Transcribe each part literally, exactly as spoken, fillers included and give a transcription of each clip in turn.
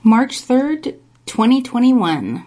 March third, twenty twenty-one.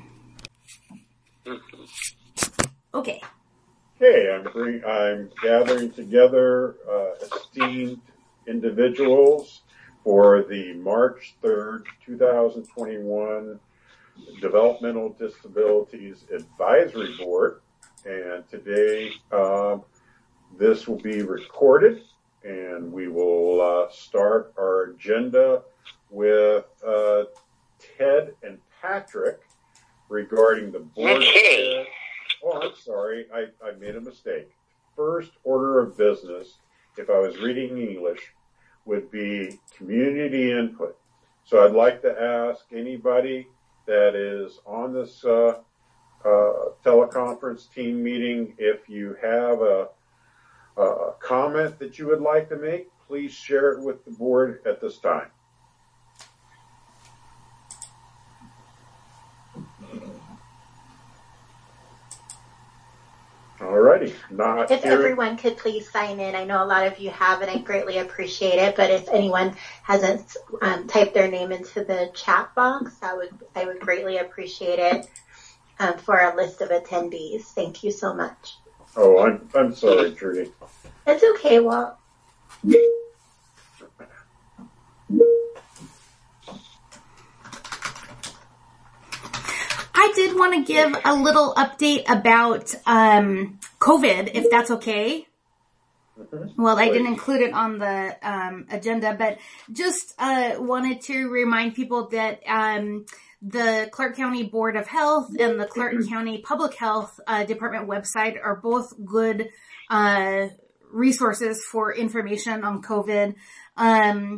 Okay. Okay, I'm, bring, I'm gathering together uh, esteemed individuals for the March third, twenty twenty-one Developmental Disabilities Advisory Board. And today, uh, this will be recorded, and we will uh, start our agenda with uh, Ted and Patrick regarding the board. Okay. Oh, I'm sorry. I, I made a mistake. First order of business, if I was reading English, would be community input. So I'd like to ask anybody that is on this uh, uh, teleconference team meeting, if you have a, a comment that you would like to make, please share it with the board at this time. Alrighty, not If hearing. everyone could please sign in. I know a lot of you have, and I greatly appreciate it. But if anyone hasn't um, typed their name into the chat box, I would I would greatly appreciate it um, for our list of attendees. Thank you so much. Oh, I'm I'm sorry, Trudy. It's okay. Well. I did want to give a little update about um, COVID, if that's okay. Mm-hmm. Well, I didn't include it on the um, agenda, but just uh, wanted to remind people that um, the Clark County Board of Health and the Clark County Public Health uh, Department website are both good uh, resources for information on COVID. Um,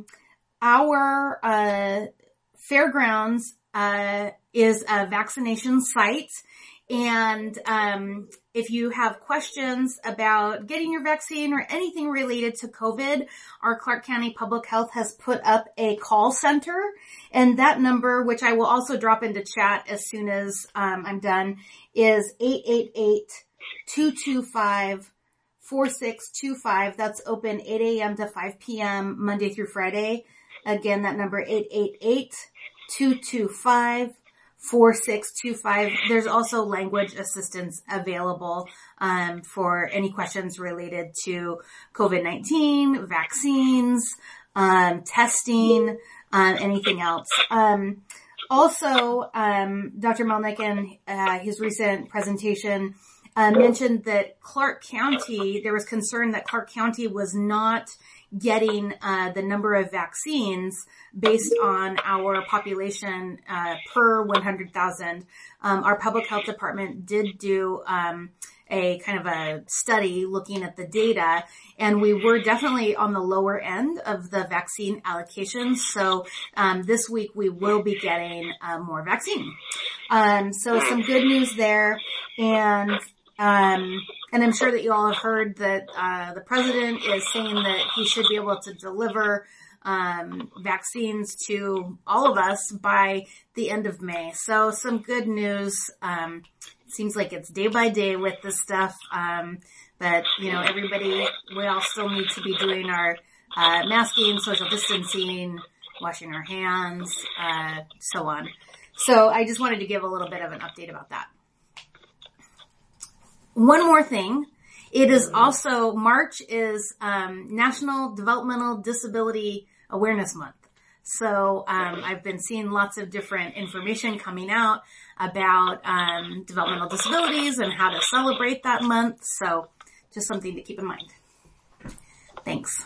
our uh, fairgrounds uh, is a vaccination site. And um, if you have questions about getting your vaccine or anything related to COVID, our Clark County Public Health has put up a call center. And that number, which I will also drop into chat as soon as um, I'm done, is eight eight eight, two two five, four six two five. That's open eight a.m. to five p.m. Monday through Friday. Again, that number eight eight eight, two two five, four six two five. There's also language assistance available um, for any questions related to COVID nineteen, vaccines, um, testing, uh, anything else. Um, also, um, Doctor Melnick in uh, his recent presentation uh, mentioned that Clark County, there was concern that Clark County was not getting uh, the number of vaccines based on our population uh, per one hundred thousand. Um, our public health department did do um, a kind of a study looking at the data, and we were definitely on the lower end of the vaccine allocations. So um, this week we will be getting uh, more vaccine. Um, so some good news there, and Um, and I'm sure that you all have heard that, uh, the president is saying that he should be able to deliver, um, vaccines to all of us by the end of May. So some good news. Um, it seems like it's day by day with this stuff. Um, but, you know, everybody, we all still need to be doing our, uh, masking, social distancing, washing our hands, uh, so on. So I just wanted to give a little bit of an update about that. One more thing. It is also, March is um, National Developmental Disability Awareness Month. So um, I've been seeing lots of different information coming out about um, developmental disabilities and how to celebrate that month. So just something to keep in mind. Thanks.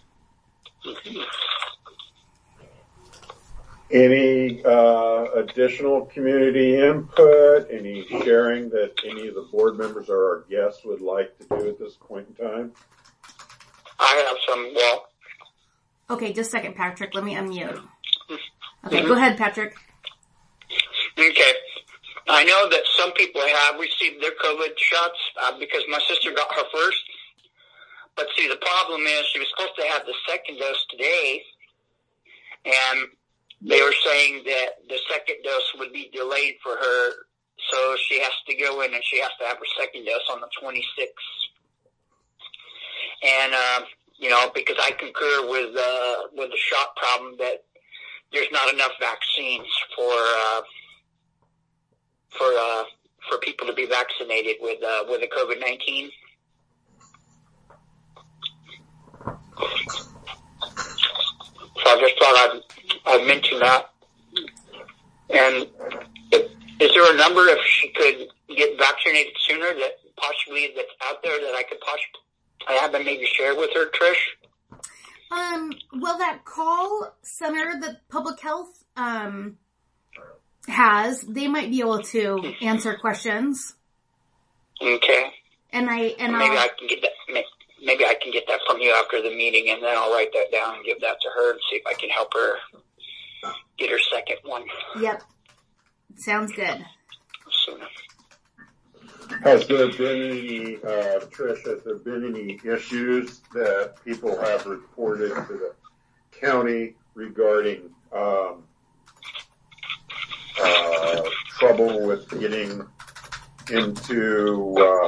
Any uh, additional community input, any sharing that any of the board members or our guests would like to do at this point in time? I have some, well. Okay, just a second, Patrick. Let me unmute. Okay, mm-hmm. Go ahead, Patrick. Okay. I know that some people have received their COVID shots uh, because my sister got her first. But see, the problem is she was supposed to have the second dose today, and they were saying that the second dose would be delayed for her, so she has to go in and she has to have her second dose on the twenty-sixth. And, uh, you know, because I concur with, uh, with the shot problem that there's not enough vaccines for uh, for uh, for people to be vaccinated with uh, with the COVID nineteen. So I just thought I'd, I'd mention that. And if, is there a number if she could get vaccinated sooner that possibly that's out there that I could possibly I haven't maybe shared with her, Trish? Um, well, that call center that public health um, has, they might be able to answer questions. Okay. And I and maybe I'll, I can get that. Maybe I can get that from you after the meeting, and then I'll write that down and give that to her and see if I can help her get her second one. Yep. Sounds good. So, has there been any, uh, Trish, has there been any issues that people have reported to the county regarding um, uh, trouble with getting into uh,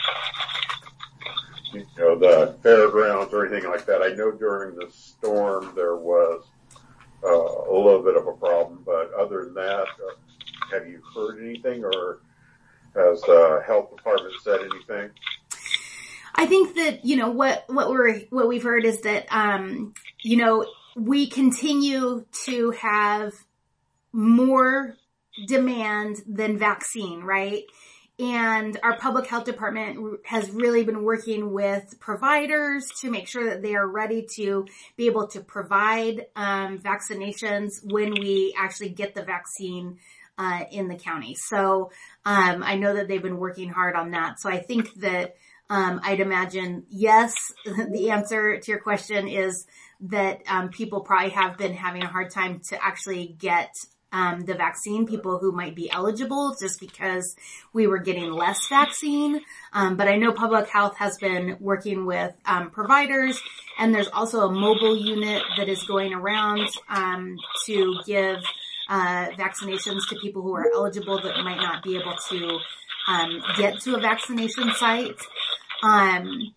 you know, the fairgrounds or anything like that? I know during the storm there was uh, a little bit of a problem, but other than that, uh, have you heard anything, or has the health department said anything? I think that, you know, what, what we're, what we've heard is that, um, you know, we continue to have more demand than vaccine, right? And our public health department has really been working with providers to make sure that they are ready to be able to provide um, vaccinations when we actually get the vaccine uh, in the county. So um, I know that they've been working hard on that. So I think that um, I'd imagine, yes, the answer to your question is that um, people probably have been having a hard time to actually get Um, the vaccine, people who might be eligible, just because we were getting less vaccine. Um, but I know public health has been working with um, providers, and there's also a mobile unit that is going around um, to give uh, vaccinations to people who are eligible that might not be able to um, get to a vaccination site. Um,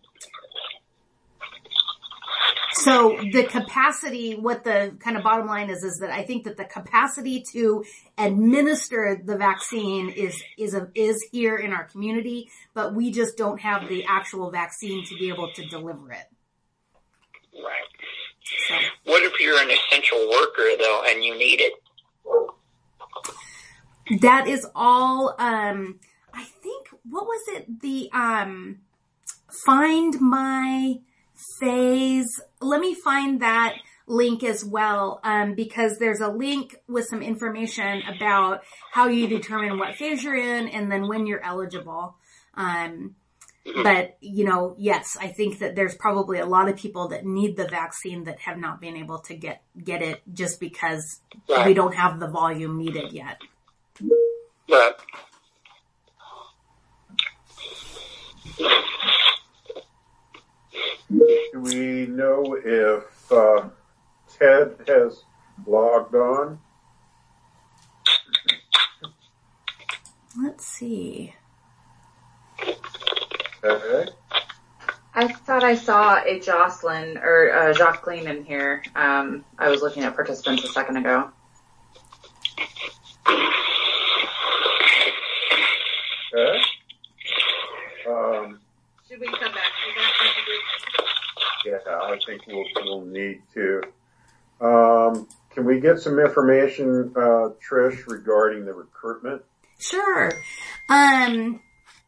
So the capacity, what the kind of bottom line is, is that I think that the capacity to administer the vaccine is, is, a, is here in our community, but we just don't have the actual vaccine to be able to deliver it. Right. So. What if you're an essential worker though and you need it? That is all, um, I think, what was it? The, um, Find My Phase. Let me find that link as well, um, because there's a link with some information about how you determine what phase you're in and then when you're eligible. Um, but, you know, yes, I think that there's probably a lot of people that need the vaccine that have not been able to get, get it just because right. we don't have the volume needed yet. Right. Do we know if uh, Ted has logged on? Let's see. Okay. I thought I saw a Jocelyn or uh, Jacqueline in here. Um, I was looking at participants a second ago. Okay. Um, Should we come back to that? yeah, I think we'll, we'll need to. Um, can we get some information, uh, Trish, regarding the recruitment? Sure. Um,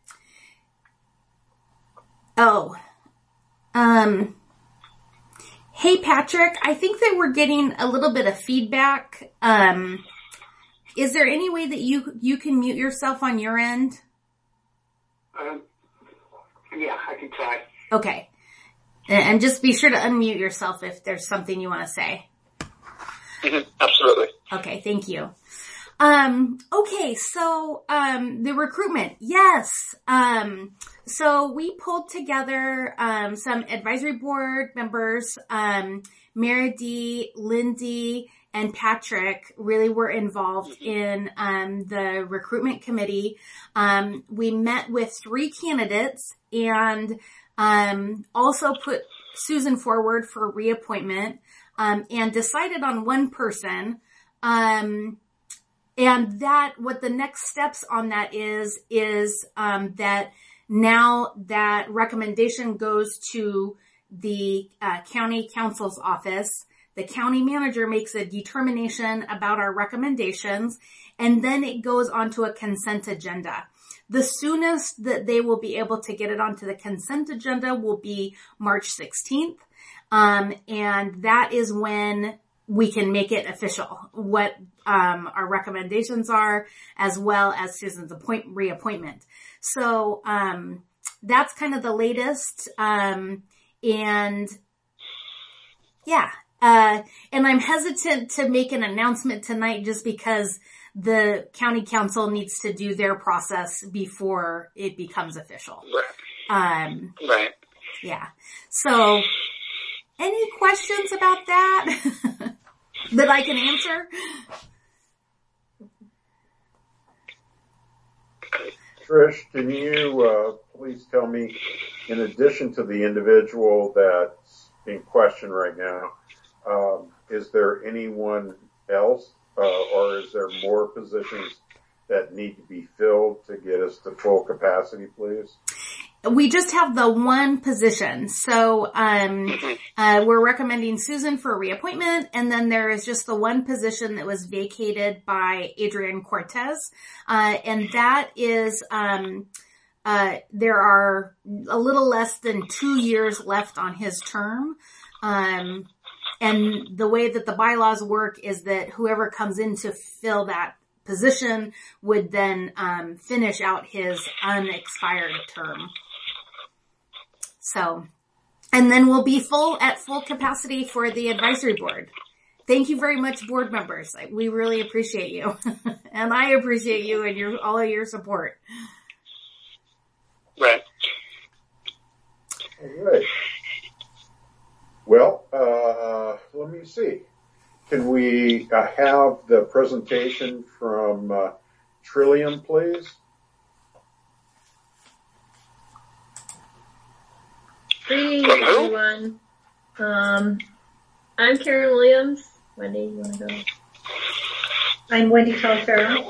oh, um, hey, Patrick, I think that we're getting a little bit of feedback. Um, is there any way that you, you can mute yourself on your end? Um, yeah, I can try. Okay. And just be sure to unmute yourself if there's something you want to say. Mm-hmm. Absolutely. Okay, thank you. Um, okay, so, um, the recruitment, yes. Um, so we pulled together, um, some advisory board members, um, Mary D, Lindy, and Patrick really were involved in, um, the recruitment committee. Um, we met with three candidates and, um, also put Susan forward for reappointment, um, and decided on one person. Um, and that, what the next steps on that is, is, um, that now that recommendation goes to the uh, county council's office. The county manager makes a determination about our recommendations, and then it goes onto a consent agenda. The soonest that they will be able to get it onto the consent agenda will be March sixteenth. Um, and that is when we can make it official, what um, our recommendations are, as well as Susan's appoint- reappointment. So um, that's kind of the latest. Um, and yeah, uh, and I'm hesitant to make an announcement tonight just because the county council needs to do their process before it becomes official. Right. Um, right. Yeah. So, any questions about that that I can answer? Trish, can you uh, please tell me, in addition to the individual that's in question right now, um, is there anyone else, uh, or is there more positions that need to be filled to get us to full capacity, please? We just have the one position. So, um, uh, we're recommending Susan for reappointment. And then there is just the one position that was vacated by Adrian Cortez. Uh, and that is, um, uh, there are a little less than two years left on his term. Um, and the way that the bylaws work is that whoever comes in to fill that position would then, um, finish out his unexpired term. So, and then we'll be full at full capacity for the advisory board. Thank you very much, board members. We really appreciate you. And I appreciate you and your, all of your support. Right. All right. Well, uh, let me see. Can we uh, have the presentation from uh, Trillium, please? Greetings, everyone. Um, I'm Karen Williams. Wendy, you want to go? I'm Wendy Telfair.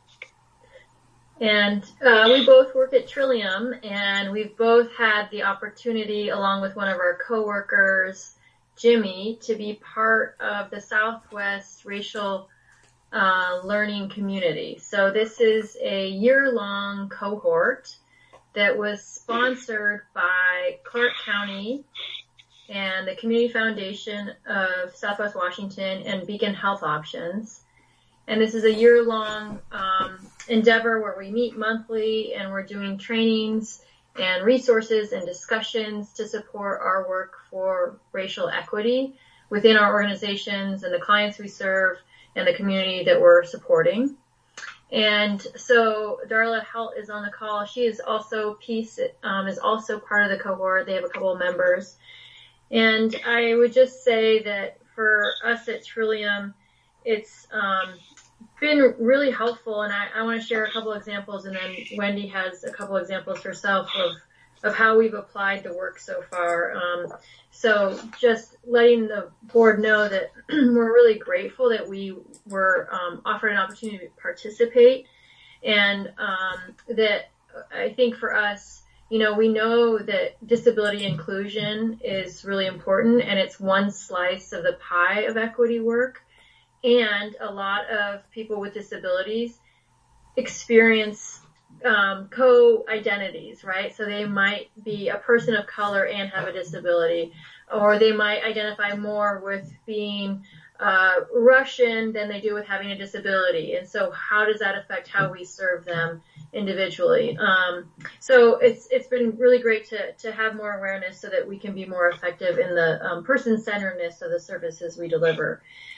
And uh, we both work at Trillium, and we've both had the opportunity, along with one of our coworkers, Jimmy, to be part of the Southwest Racial uh, Learning Community. So this is a year-long cohort that was sponsored by Clark County and the Community Foundation of Southwest Washington and Beacon Health Options. And this is a year-long um, endeavor where we meet monthly and we're doing trainings and resources and discussions to support our work for racial equity within our organizations and the clients we serve and the community that we're supporting. And so Darla Halt is on the call. She is also Peace, um, is also part of the cohort. They have a couple of members. And I would just say that for us at Trillium, it's um, been really helpful. And I, I want to share a couple examples, and then Wendy has a couple examples herself of, of how we've applied the work so far. Um, so just letting the board know that we're really grateful that we were um, offered an opportunity to participate, and um, that I think for us, you know, we know that disability inclusion is really important, and it's one slice of the pie of equity work. And a lot of people with disabilities experience um, co-identities, right? So they might be a person of color and have a disability, or they might identify more with being uh, Russian than they do with having a disability. And so how does that affect how we serve them individually? Um, so it's it's been really great to to have more awareness so that we can be more effective in the um, person-centeredness of the services we deliver.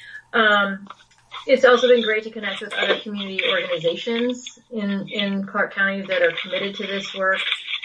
Um, it's also been great to connect with other community organizations in, in Clark County that are committed to this work,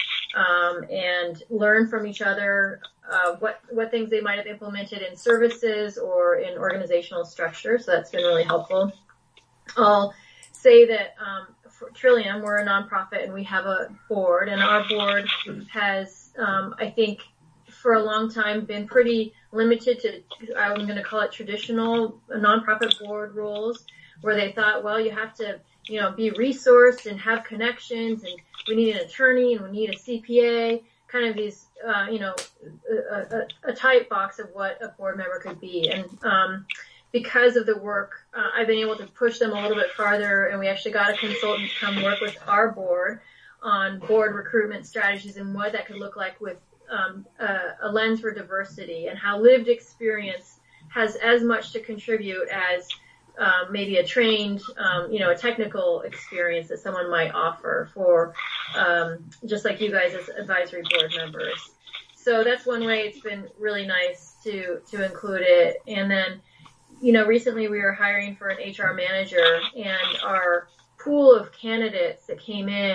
um, and learn from each other, uh, what, what things they might have implemented in services or in organizational structure. So that's been really helpful. I'll say that, um, for Trillium, we're a nonprofit and we have a board, and our board has, um, I think, for a long time been pretty limited to, I'm going to call it traditional nonprofit board roles, where they thought, well, you have to, you know, be resourced and have connections, and we need an attorney and we need a C P A, kind of these, uh, you know, a, a, a type box of what a board member could be. And, um, because of the work, uh, I've been able to push them a little bit farther, and we actually got a consultant to come work with our board on board recruitment strategies and what that could look like with um, a, a lens for diversity, and how lived experience has as much to contribute as um, maybe a trained, um, you know, a technical experience that someone might offer for um, just like you guys as advisory board members. So that's one way it's been really nice to to include it. And then, you know, recently we were hiring for an H R manager, and our pool of candidates that came in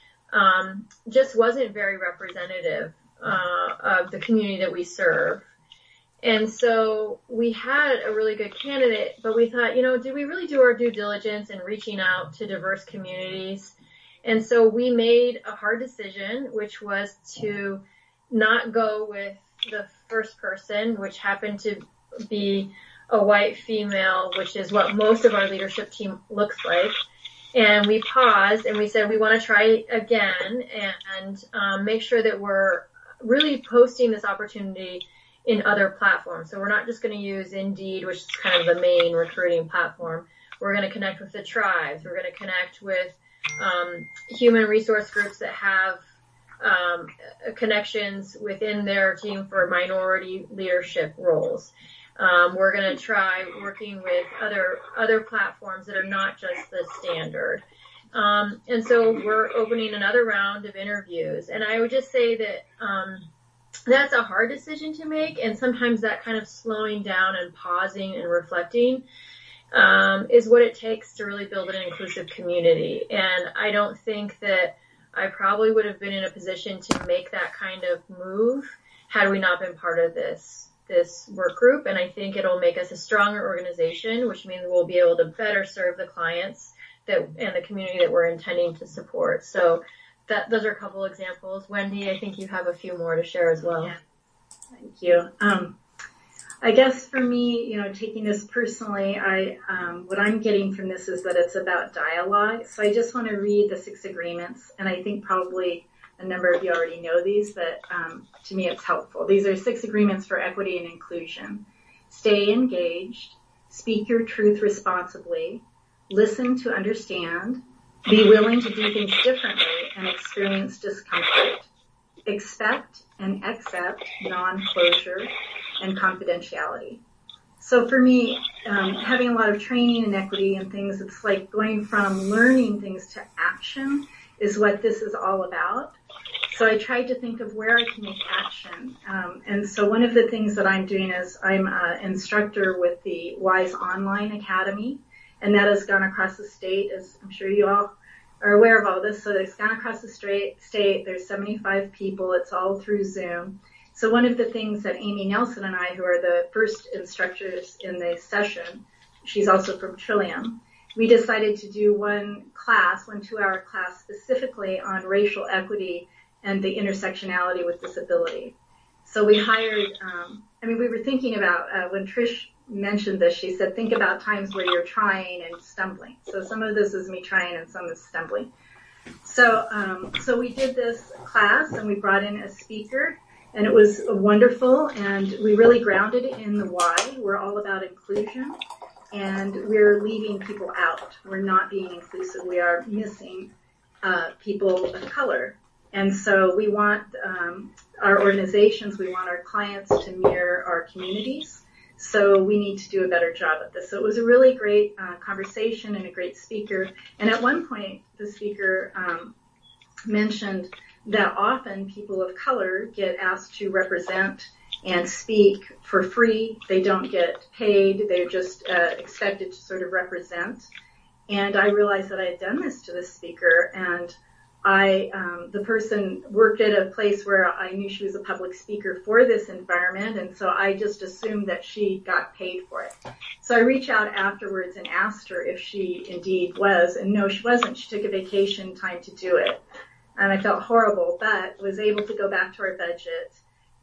um, just wasn't very representative uh, of the community that we serve. And so we had a really good candidate, but we thought, you know, did we really do our due diligence in reaching out to diverse communities? And so we made a hard decision, which was to not go with the first person, which happened to be a white female, which is what most of our leadership team looks like. And we paused and we said, we want to try again and um, make sure that we're really posting this opportunity in other platforms. So we're not just going to use Indeed, which is kind of the main recruiting platform. We're going to connect with the tribes. We're going to connect with um, human resource groups that have um, connections within their team for minority leadership roles. Um, we're going to try working with other other platforms that are not just the standard. Um, and so we're opening another round of interviews. And I would just say that um, that's a hard decision to make. And sometimes that kind of slowing down and pausing and reflecting um, is what it takes to really build an inclusive community. And I don't think that I probably would have been in a position to make that kind of move had we not been part of this this work group. And I think it'll make us a stronger organization, which means we'll be able to better serve the clients that and the community that we're intending to support. So that those are a couple examples. Wendy, I think you have a few more to share as well. Yeah. Thank you. Um, I guess for me, you know, taking this personally, I um, what I'm getting from this is that it's about dialogue. So I just want to read the six agreements, and I think probably a number of you already know these, but um, to me it's helpful. These are six agreements for equity and inclusion. Stay engaged, speak your truth responsibly, listen to understand, be willing to do things differently and experience discomfort, expect and accept non-closure and confidentiality. So for me, um, having a lot of training in equity and things, it's like going from learning things to action is what this is all about. So I tried to think of where I can make action. Um, and so one of the things that I'm doing is I'm an instructor with the WISE Online Academy, and that has gone across the state, as I'm sure you all are aware of all this. So it's gone across the state. There's seventy-five people. It's all through Zoom. So one of the things that Amy Nelson and I, who are the first instructors in the session, she's also from Trillium, we decided to do one class, one two-hour class specifically on racial equity and the intersectionality with disability. So we hired, um, I mean, we were thinking about, uh, when Trish mentioned this, she said, think about times where you're trying and stumbling. So some of this is me trying and some is stumbling. So, um, so we did this class and we brought in a speaker, and it was wonderful, and we really grounded it in the why. We're all about inclusion, and we're leaving people out. We're not being inclusive. We are missing uh, people of color. And so we want um, our organizations, we want our clients to mirror our communities. So we need to do a better job at this. So it was a really great uh, conversation and a great speaker. And at one point, the speaker um, mentioned that often people of color get asked to represent and speak for free. They don't get paid. They're just uh, expected to sort of represent. And I realized that I had done this to this speaker, and I, um, the person worked at a place where I knew she was a public speaker for this environment, and so I just assumed that she got paid for it. So I reached out afterwards and asked her if she indeed was, and no, she wasn't. She took a vacation time to do it, and I felt horrible, but was able to go back to our budget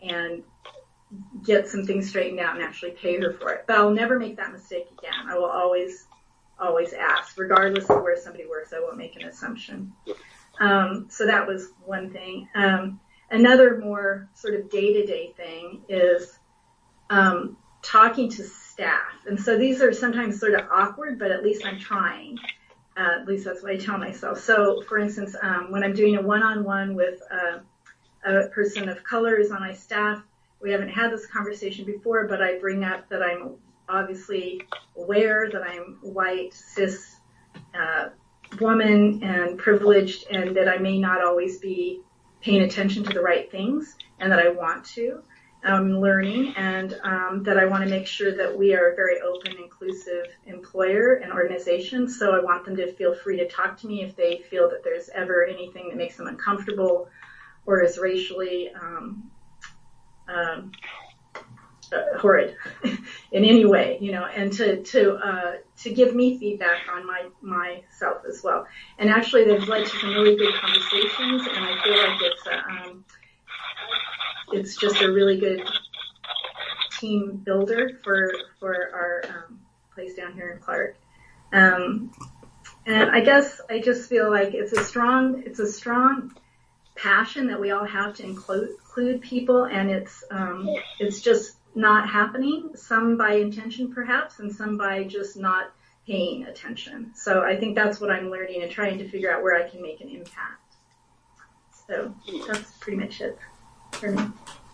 and get some things straightened out and actually pay her for it. But I'll never make that mistake again. I will always, always ask, regardless of where somebody works. I won't make an assumption. Um, so that was one thing. Um, another more sort of day-to-day thing is um, talking to staff. And so these are sometimes sort of awkward, but at least I'm trying. Uh, at least that's what I tell myself. So, for instance, um, when I'm doing a one-on-one with uh, a person of color is on my staff, we haven't had this conversation before, but I bring up that I'm obviously aware that I'm white, cis, uh, woman and privileged, and that I may not always be paying attention to the right things, and that I want to. I'm learning, and um, that I want to make sure that we are a very open, inclusive employer and organization. So I want them to feel free to talk to me if they feel that there's ever anything that makes them uncomfortable or is racially um, um, uh, horrid in any way, you know, and to to uh, to give me feedback on my myself as well. And actually, they've led to some really good conversations, and I feel like it's a, um, it's just a really good team builder for for our um, place down here in Clark. Um, and I guess I just feel like it's a strong it's a strong passion that we all have to include, include people, and it's um, it's just not happening. Some by intention, perhaps, and some by just not paying attention. So I think that's what I'm learning and trying to figure out where I can make an impact. So that's pretty much it for me.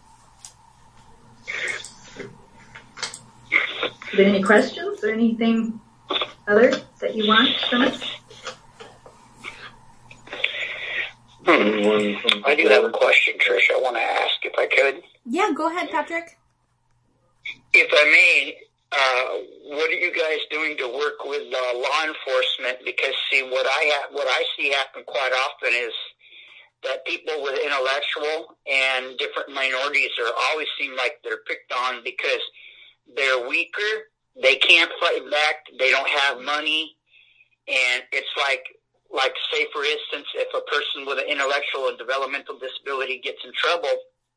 Are there any questions or anything other that you want from us? Hmm. I do have a question, Trish. I want to ask if I could. Yeah, go ahead, Patrick. If I may, uh, what are you guys doing to work with uh, law enforcement? Because see, what I ha- what I see happen quite often is that people with intellectual and different minorities are always seem like they're picked on because they're weaker, they can't fight back, they don't have money, and it's like. Like, say, for instance, if a person with an intellectual and developmental disability gets in trouble,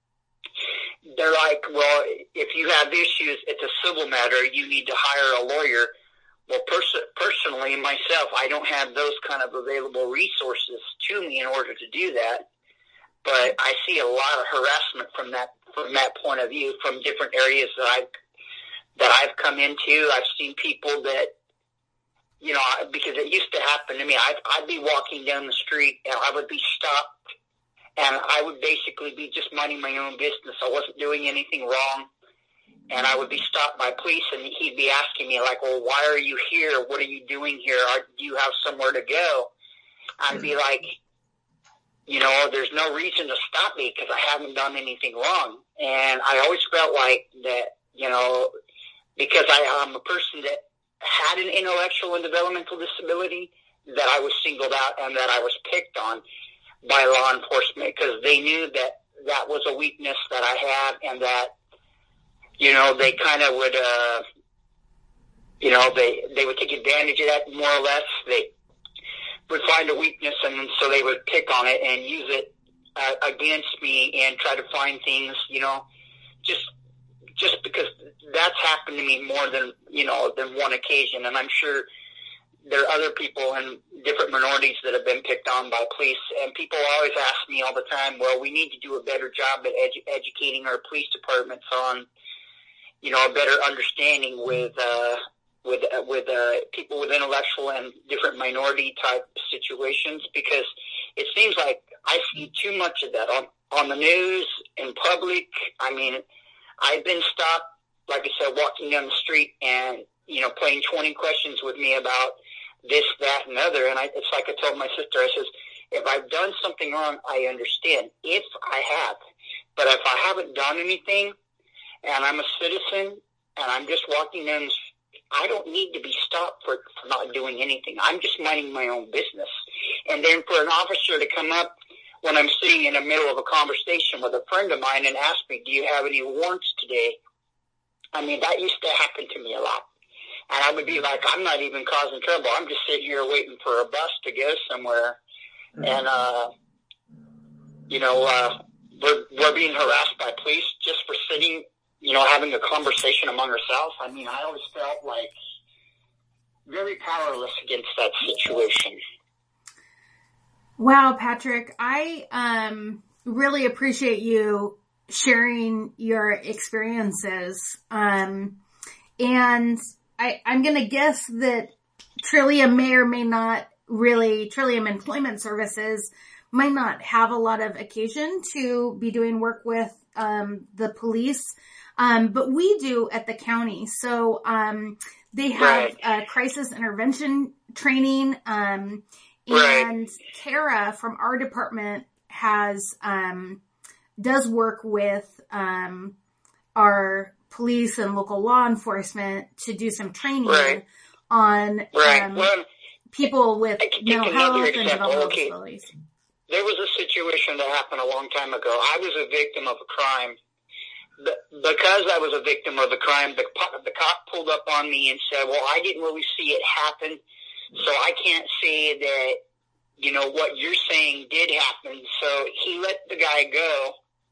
they're like, well, if you have issues, it's a civil matter, you need to hire a lawyer. Well, pers- personally, myself, I don't have those kind of available resources to me in order to do that. But I see a lot of harassment from that from that point of view, from different areas that I've, that I've come into. I've seen people that, you know, because it used to happen to me. I'd, I'd be walking down the street and I would be stopped and I would basically be just minding my own business. I wasn't doing anything wrong. And I would be stopped by police and he'd be asking me like, well, why are you here? What are you doing here? Are, do you have somewhere to go? I'd be like, you know, there's no reason to stop me because I haven't done anything wrong. And I always felt like that, you know, because I, I'm a person that had an intellectual and developmental disability, that I was singled out and that I was picked on by law enforcement because they knew that that was a weakness that I had and that, you know, they kind of would, uh, you know, they, they would take advantage of that more or less. They would find a weakness and so they would pick on it and use it uh, against me and try to find things, you know, just just because that's happened to me more than, you know, than one occasion. And I'm sure there are other people in different minorities that have been picked on by police. And people always ask me all the time, well, we need to do a better job at edu- educating our police departments on, you know, a better understanding with, uh, with, uh, with, uh, people with intellectual and different minority type situations, because it seems like I see too much of that on, on the news, in public. I mean, I've been stopped, like I said, walking down the street and, you know, playing twenty questions with me about this, that, and other. And I, it's like I told my sister, I says, if I've done something wrong, I understand. If I have. But if I haven't done anything and I'm a citizen and I'm just walking down the street, I don't need to be stopped for, for not doing anything. I'm just minding my own business. And then for an officer to come up when I'm sitting in the middle of a conversation with a friend of mine and ask me, do you have any warrants today? I mean, that used to happen to me a lot. And I would be like, I'm not even causing trouble. I'm just sitting here waiting for a bus to go somewhere. And, uh, you know, uh, we're, we're being harassed by police just for sitting, you know, having a conversation among ourselves. I mean, I always felt like very powerless against that situation. Wow, Patrick, I um, really appreciate you sharing your experiences. Um, and I, I'm going to guess that Trillium may or may not really, Trillium Employment Services might not have a lot of occasion to be doing work with um, the police. Um, but we do at the county. So um, they have uh, crisis intervention training. Um, and Kara from our department has um, does work with um, our police and local law enforcement to do some training right. on right. Um, well, people with mental health example. and developmental okay. disabilities. There was a situation that happened a long time ago. I was a victim of a crime. Because I was a victim of the crime, the, the cop pulled up on me and said, well, I didn't really see it happen, so I can't say that, you know, what you're saying did happen. So he let the guy go.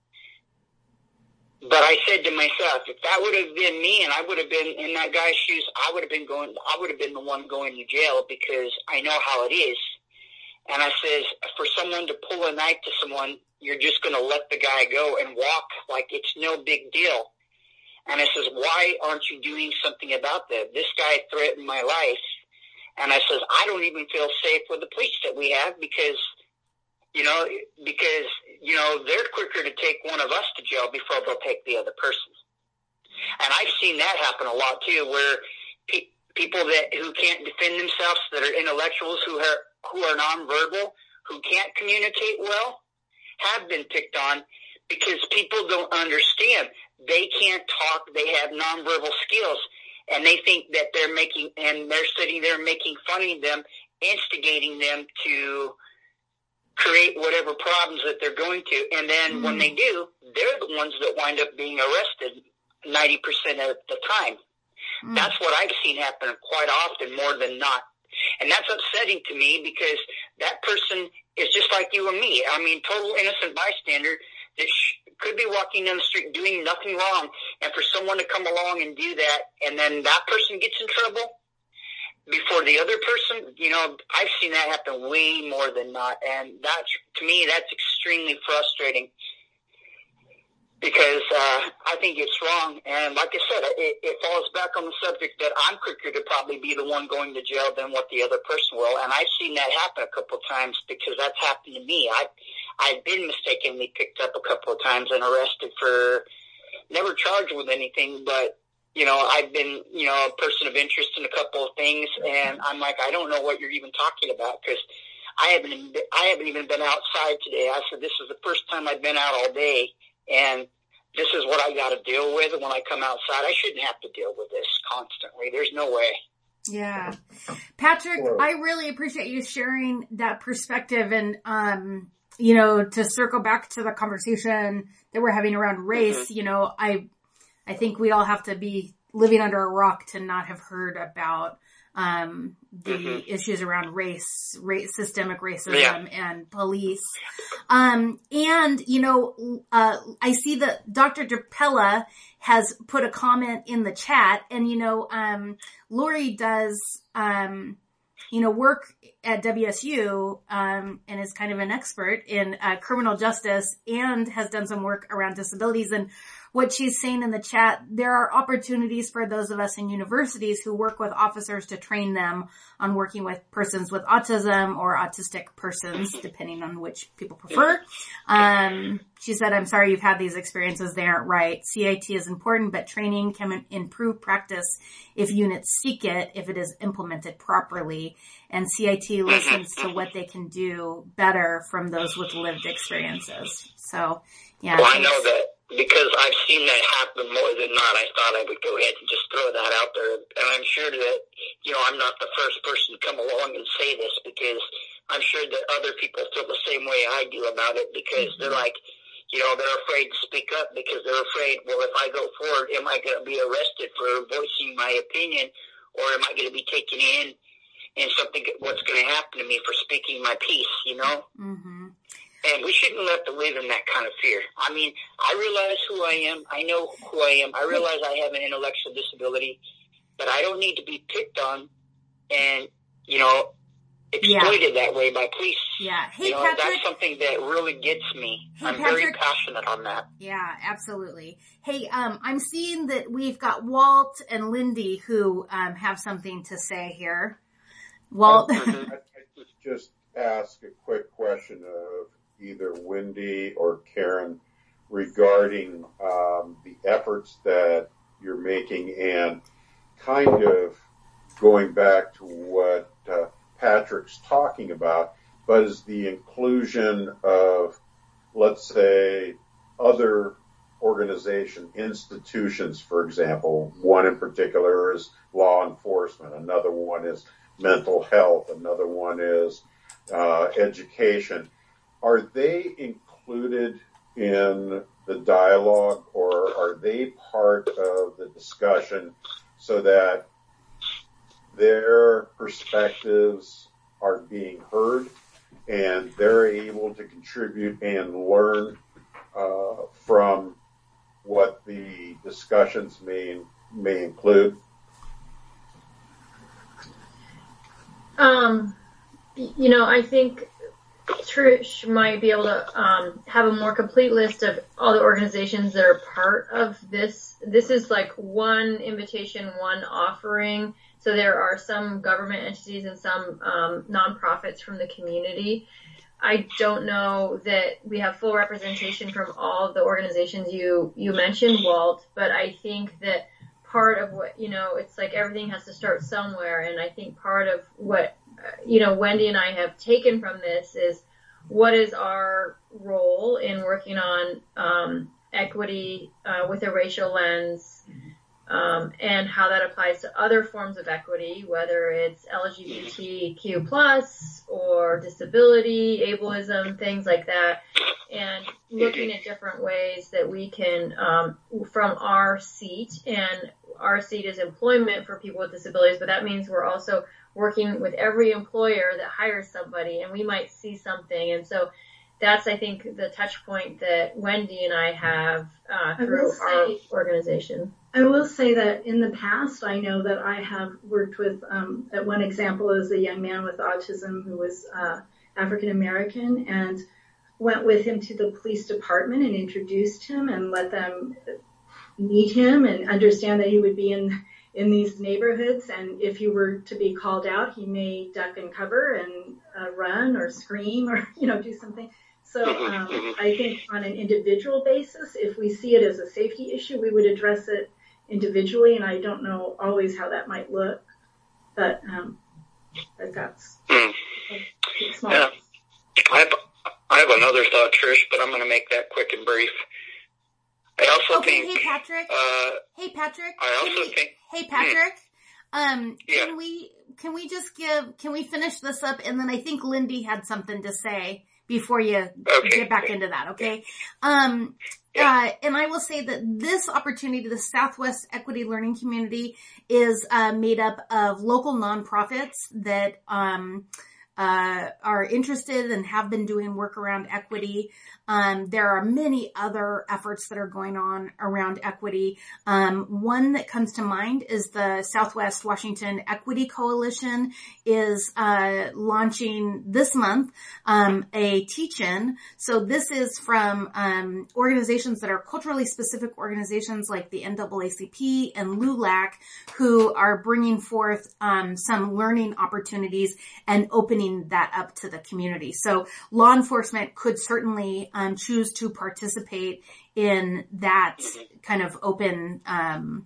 But I said to myself, if that would have been me and I would have been in that guy's shoes, I would have been going, I would have been the one going to jail because I know how it is. And I says, for someone to pull a knife to someone, you're just going to let the guy go and walk like it's no big deal. And I says, why aren't you doing something about that? This guy threatened my life. And I says, I don't even feel safe with the police that we have because, you know, because, you know, they're quicker to take one of us to jail before they'll take the other person. And I've seen that happen a lot too, where pe- people that, who can't defend themselves, that are intellectuals, who are, who are nonverbal, who can't communicate well, have been picked on because people don't understand. They can't talk. They have nonverbal skills, and they think that they're making, and they're sitting there making fun of them, instigating them to create whatever problems that they're going to. And then mm. when they do, they're the ones that wind up being arrested ninety percent of the time. Mm. That's what I've seen happen quite often, more than not. And that's upsetting to me because that person is just like you and me. I mean, total innocent bystander that sh- could be walking down the street doing nothing wrong. And for someone to come along and do that, and then that person gets in trouble before the other person, you know, I've seen that happen way more than not. And that, to me, that's extremely frustrating. Because uh, I think it's wrong. And like I said, it, it falls back on the subject that I'm quicker to probably be the one going to jail than what the other person will. And I've seen that happen a couple of times because that's happened to me. I've, I've been mistakenly picked up a couple of times and arrested for, never charged with anything, but, you know, I've been, you know, a person of interest in a couple of things. And I'm like, I don't know what you're even talking about because I haven't, I haven't even been outside today. I said, this is the first time I've been out all day. And this is what I got to deal with when I come outside. I shouldn't have to deal with this constantly. There's no way. Yeah. Patrick, I really appreciate you sharing that perspective. And, um, you know, to circle back to the conversation that we're having around race, mm-hmm. you know, I, I think we all have to be living under a rock to not have heard about um, the mm-hmm. issues around race, race, systemic racism yeah. and police. Um, and, you know, uh, I see that Doctor DePella has put a comment in the chat and, you know, um, Lori does, um, you know, work at W S U, um, and is kind of an expert in, uh, criminal justice and has done some work around disabilities. And what she's saying in the chat, there are opportunities for those of us in universities who work with officers to train them on working with persons with autism or autistic persons, depending on which people prefer. Um, she said, I'm sorry you've had these experiences. They aren't right. C I T is important, but training can improve practice if units seek it, if it is implemented properly. And C I T listens to what they can do better from those with lived experiences. So, yeah. Well, I know that. Because I've seen that happen more than not, I thought I would go ahead and just throw that out there. And I'm sure that, you know, I'm not the first person to come along and say this because I'm sure that other people feel the same way I do about it because mm-hmm. they're like, you know, they're afraid to speak up because they're afraid, well, if I go forward, am I going to be arrested for voicing my opinion or am I going to be taken in and something, what's going to happen to me for speaking my piece, you know? Mm-hmm. And we shouldn't let them live in that kind of fear. I mean, I realize who I am. I know who I am. I realize I have an intellectual disability, but I don't need to be picked on and, you know, exploited yeah. that way by police. Yeah. Hey, you know, Patrick. That's something that really gets me. Hey, I'm Patrick. very passionate on that. Yeah, absolutely. Hey, um, I'm seeing that we've got Walt and Lindy who um, have something to say here. Walt. I, I, I just ask a quick question of either Wendy or Karen regarding um, the efforts that you're making and kind of going back to what uh, Patrick's talking about, but is the inclusion of, let's say, other organization, institutions, for example. One in particular is law enforcement. Another one is mental health. Another one is uh, education. Are they included in the dialogue, or are they part of the discussion so that their perspectives are being heard and they're able to contribute and learn uh, from what the discussions may may include? Um, you know, I think Trish might be able to um, have a more complete list of all the organizations that are part of this. This is like one invitation, one offering. So there are some government entities and some um, nonprofits from the community. I don't know that we have full representation from all of the organizations you, you mentioned, Walt, but I think that part of what, you know, it's like everything has to start somewhere. And I think part of what, you know, Wendy and I have taken from this is what is our role in working on um, equity uh, with a racial lens, um, and how that applies to other forms of equity, whether it's L G B T Q plus or disability, ableism, things like that, and looking at different ways that we can, um, from our seat, and our seat is employment for people with disabilities, but that means we're also working with every employer that hires somebody, and we might see something. And so that's, I think, the touch point that Wendy and I have uh, through say, our organization. I will say that in the past, I know that I have worked with, um, at one example is a young man with autism who was uh, African American, and went with him to the police department and introduced him and let them meet him and understand that he would be in in these neighborhoods, and if he were to be called out, he may duck and cover and uh, run or scream or, you know, do something. So um, I think on an individual basis, if we see it as a safety issue, we would address it individually, and I don't know always how that might look, but um, but that's mm. small. Yeah. I have, I have another thought, Trish, but I'm going to make that quick and brief. I also okay, think. Hey Patrick. Uh, hey Patrick. I also we, think. Hey Patrick. Um, yeah. can we can we just give can we finish this up, and then I think Lindy had something to say before you okay. get back into that. Okay. Um. Yeah. Uh, and I will say that this opportunity, the Southwest Equity Learning Community, is uh, made up of local nonprofits that um, uh, are interested and have been doing work around equity. Um, there are many other efforts that are going on around equity. Um, one that comes to mind is the Southwest Washington Equity Coalition is uh, launching this month um, a teach-in. So this is from um, organizations that are culturally specific organizations like the N double A C P and L U L A C, who are bringing forth um, some learning opportunities and opening that up to the community. So law enforcement could certainly Um, choose to participate in that kind of open um,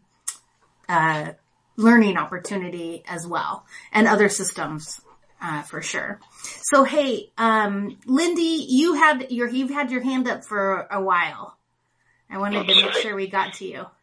uh, learning opportunity as well, and other systems uh, for sure. So hey, um, Lindy, you had your you've had your hand up for a while. I wanted to make sure we got to you.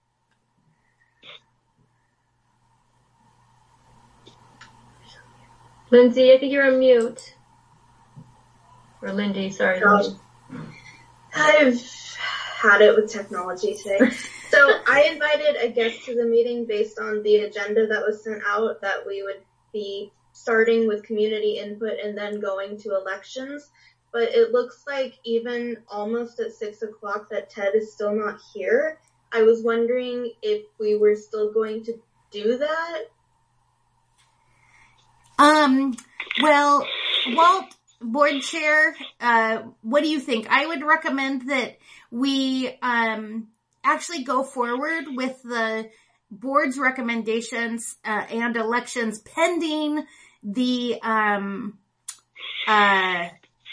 Lindsay, I think you're on mute. Or Lindy, sorry. Lindy. I've had it with technology today. So I invited a guest to the meeting based on the agenda that was sent out, that we would be starting with community input and then going to elections. but it looks like even almost at six o'clock that Ted is still not here. I was wondering if we were still going to do that. Um, well, Walt, board chair, uh, what do you think? I would recommend that we, um, actually go forward with the board's recommendations, uh, and elections pending the, um, uh,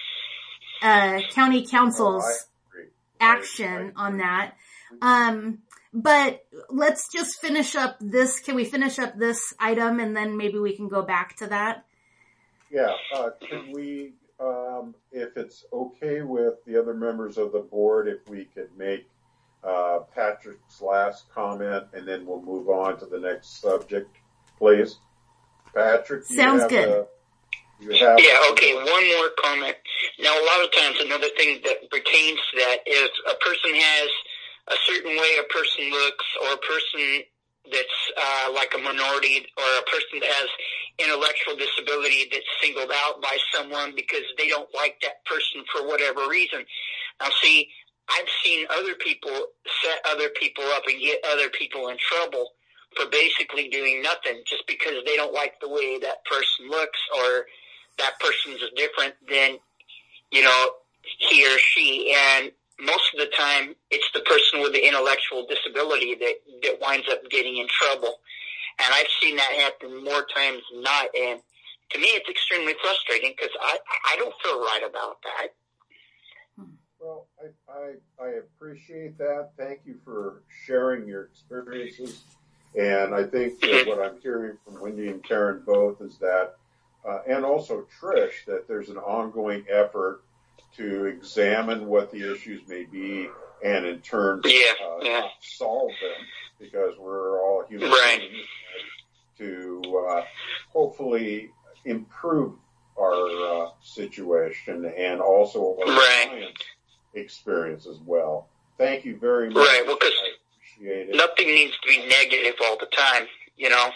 uh, county council's Oh, action on that. Um, but let's just finish up this. Can we finish up this item and then maybe we can go back to that? Yeah, uh, could we, um, if it's okay with the other members of the board, if we could make uh, Patrick's last comment and then we'll move on to the next subject, please. Patrick, you Sounds have good. A, you have Yeah, okay, one more comment. Now, a lot of times another thing that pertains to that is a person has a certain way a person looks, or a person that's uh, like a minority, or a person that has intellectual disability that's singled out by someone because they don't like that person for whatever reason. Now, see, I've seen other people set other people up and get other people in trouble for basically doing nothing just because they don't like the way that person looks, or that person's different than, you know, he or she. And most of the time, it's the person with the intellectual disability that, that winds up getting in trouble. And I've seen that happen more times than not. And to me, it's extremely frustrating because I, I don't feel right about that. Well, I, I, I appreciate that. Thank you for sharing your experiences. And I think that what I'm hearing from Wendy and Karen both is that, uh, and also Trish, that there's an ongoing effort to examine what the issues may be and in turn Yeah, uh, yeah. solve them, because we're all human Right. beings, to uh, hopefully improve our uh, situation and also our Right. clients' experience as well. Thank you very much. Right, well, 'cause I appreciate it. Nothing needs to be negative all the time, you know?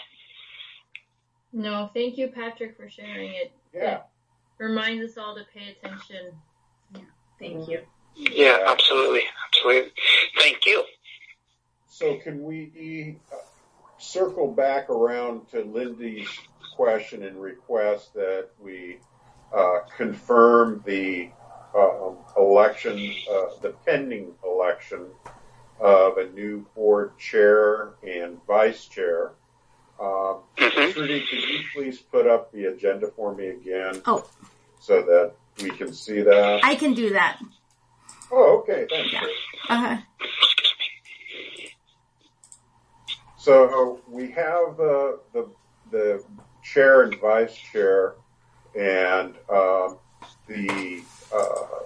No, thank you, Patrick, for sharing it. Yeah. It reminds us all to pay attention. Thank you. Yeah, absolutely, absolutely. Thank you. So can we uh, circle back around to Lindy's question and request that we uh, confirm the uh, election, uh, the pending election of a new board chair and vice chair. Um, Mhm. Trudy, could you please put up the agenda for me again? Oh. So that we can see that? I can do that. Oh, okay. Thanks. Yeah. Chris. Uh-huh. Excuse me. So we have the the the chair and vice chair, and um, the uh,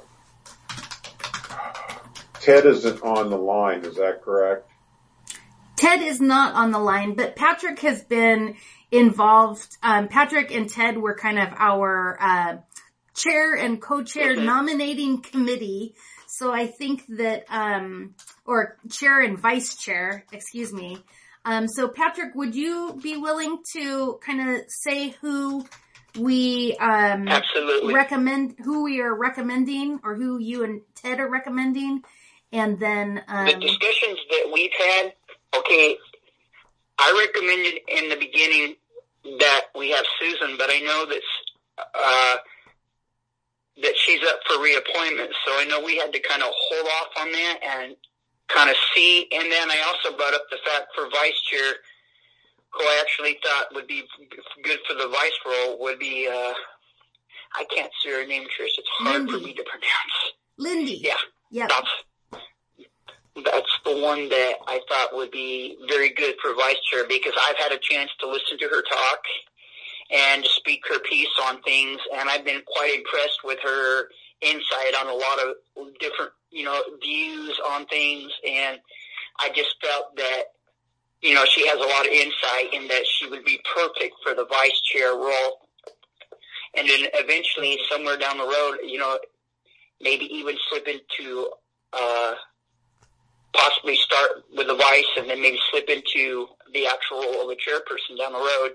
Ted isn't on the line. Is that correct? Ted is not on the line, but Patrick has been involved. Um, Patrick and Ted were kind of our uh, chair and co-chair Mhm. nominating committee. So I think that, um, or chair and vice chair, excuse me. Um, so Patrick, would you be willing to kind of say who we um, Absolutely. recommend, who we are recommending, or who you and Ted are recommending, and then um, The discussions that we've had, okay, I recommended in the beginning that we have Susan, but I know that uh, that she's up for reappointment, so I know we had to kind of hold off on that and kind of see. And then I also brought up the fact for vice chair, who I actually thought would be good for the vice role, would be, uh, I can't see her name, Trish. It's hard for Lindy. me to pronounce. Lindy. Yeah. Yep. That's, that's the one that I thought would be very good for vice chair, because I've had a chance to listen to her talk and to speak her piece on things, and I've been quite impressed with her insight on a lot of different, you know, views on things, and I just felt that, you know, she has a lot of insight in that she would be perfect for the vice chair role. And then eventually, somewhere down the road, you know, maybe even slip into, uh, possibly start with the vice and then maybe slip into the actual role of a chairperson down the road.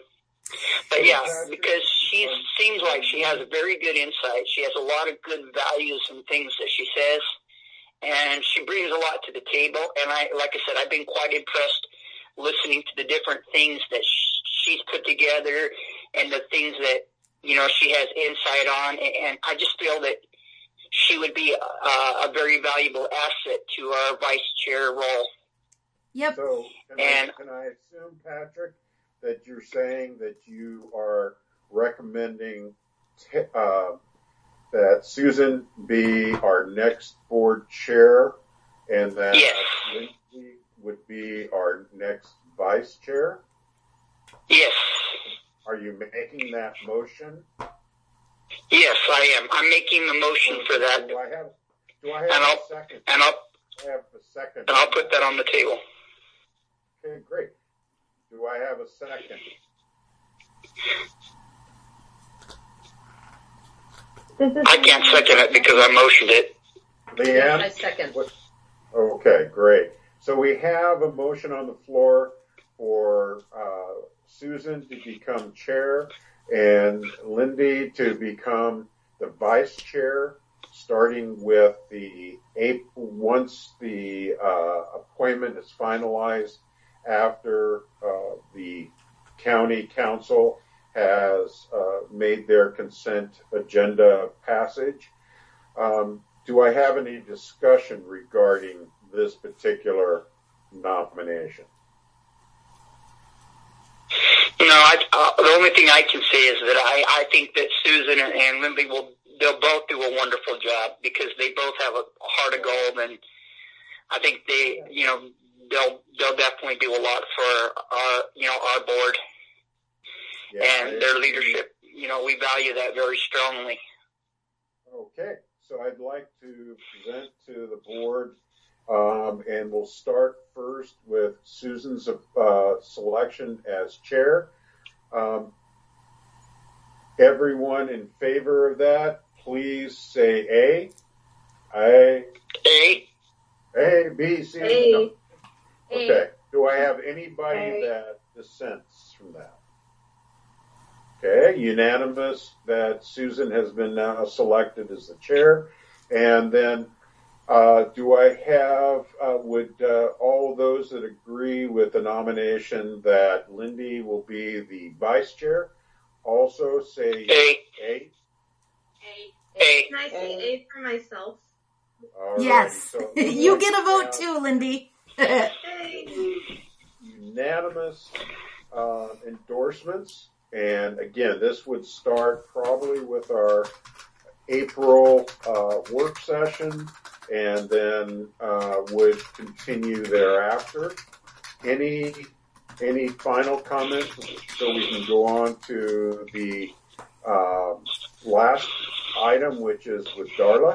But yeah, because she seems like she has a very good insight. She has a lot of good values and things that she says, and she brings a lot to the table. And I, like I said, I've been quite impressed listening to the different things that she's put together and the things that, you know, she has insight on. And I just feel that she would be a, a very valuable asset to our vice chair role. Yep. So can, and, I, can I assume, Patrick, that you're saying that you are recommending t- uh, that Susan be our next board chair and that yes. Lindsay would be our next vice chair? Yes. Are you making that motion? Yes, I am. I'm making the motion for that. Do I have, do I have and a I'll, second? And I'll, I have a second. And I'll put that on the table. Okay, great. Do I have a second? I can't second it because I motioned it. Leanne? I second. What? Okay, great. So we have a motion on the floor for uh, Susan to become chair and Lindy to become the vice chair, starting with the April, once the uh, appointment is finalized after uh, the county council has uh, made their consent agenda passage. Um, do I have any discussion regarding this particular nomination? No, I, uh, the only thing I can say is that I, I think that Susan and, and Lindy will, they'll both do a wonderful job because they both have a heart of gold, and I think they, you know, they'll, they'll definitely do a lot for our, you know, our board Yeah, and their leadership. You know, we value that very strongly. Okay, so I'd like to present to the board, um, and we'll start first with Susan's uh, selection as chair. Um, everyone in favor of that, please say A. A. A. A, B, C. A. No. Okay. Do I have anybody A. that dissents from that? Okay, unanimous that Susan has been now selected as the chair. And then uh, do I have, uh, would uh, all those that agree with the nomination that Lindy will be the vice chair also say A. A? A. Can I say A for myself? All right, Yes. so You get a vote have too, Lindy. unanimous uh, endorsements. And again, this would start probably with our April uh, work session and then uh, would continue thereafter. Any any final comments so we can go on to the uh, last item, which is with Darla?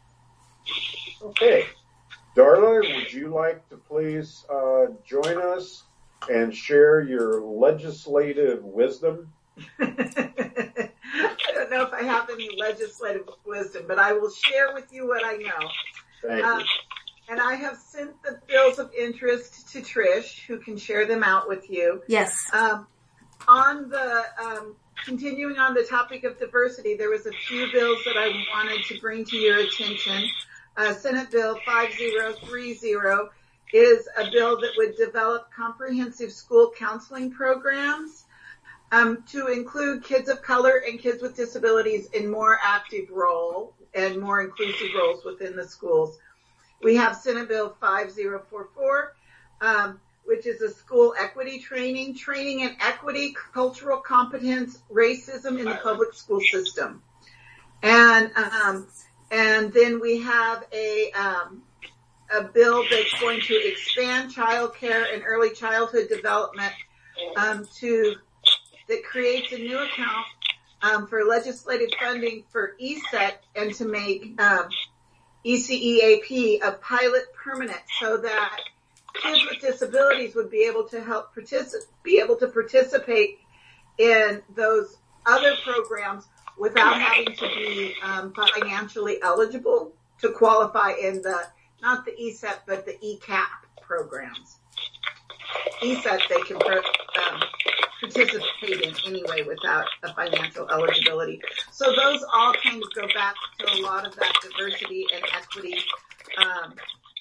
Okay. Darla, would you like to please uh, join us and share your legislative wisdom? I don't know if I have any legislative wisdom, but I will share with you what I know. Thank Uh, you. and I have sent the bills of interest to Trish, who can share them out with you. Yes. Um, on the um, continuing on the topic of diversity, there was a few bills that I wanted to bring to your attention. Uh, Senate Bill five zero three zero is a bill that would develop comprehensive school counseling programs um, to include kids of color and kids with disabilities in more active role and more inclusive roles within the schools. We have Senate Bill five zero four four, um, which is a school equity training, training in equity, cultural competence, racism in the public school system. And, um, and then we have a, um, a bill that's going to expand child care and early childhood development, um, to, that creates a new account, um, for legislative funding for E S E T and to make, um, E C E A P a pilot permanent so that kids with disabilities would be able to help participate, be able to participate in those other programs without having to be um, financially eligible to qualify in the, not the E S E T, but the E C A P programs. E S E T, they can um, participate in anyway without a financial eligibility. So those all kind of go back to a lot of that diversity and equity um,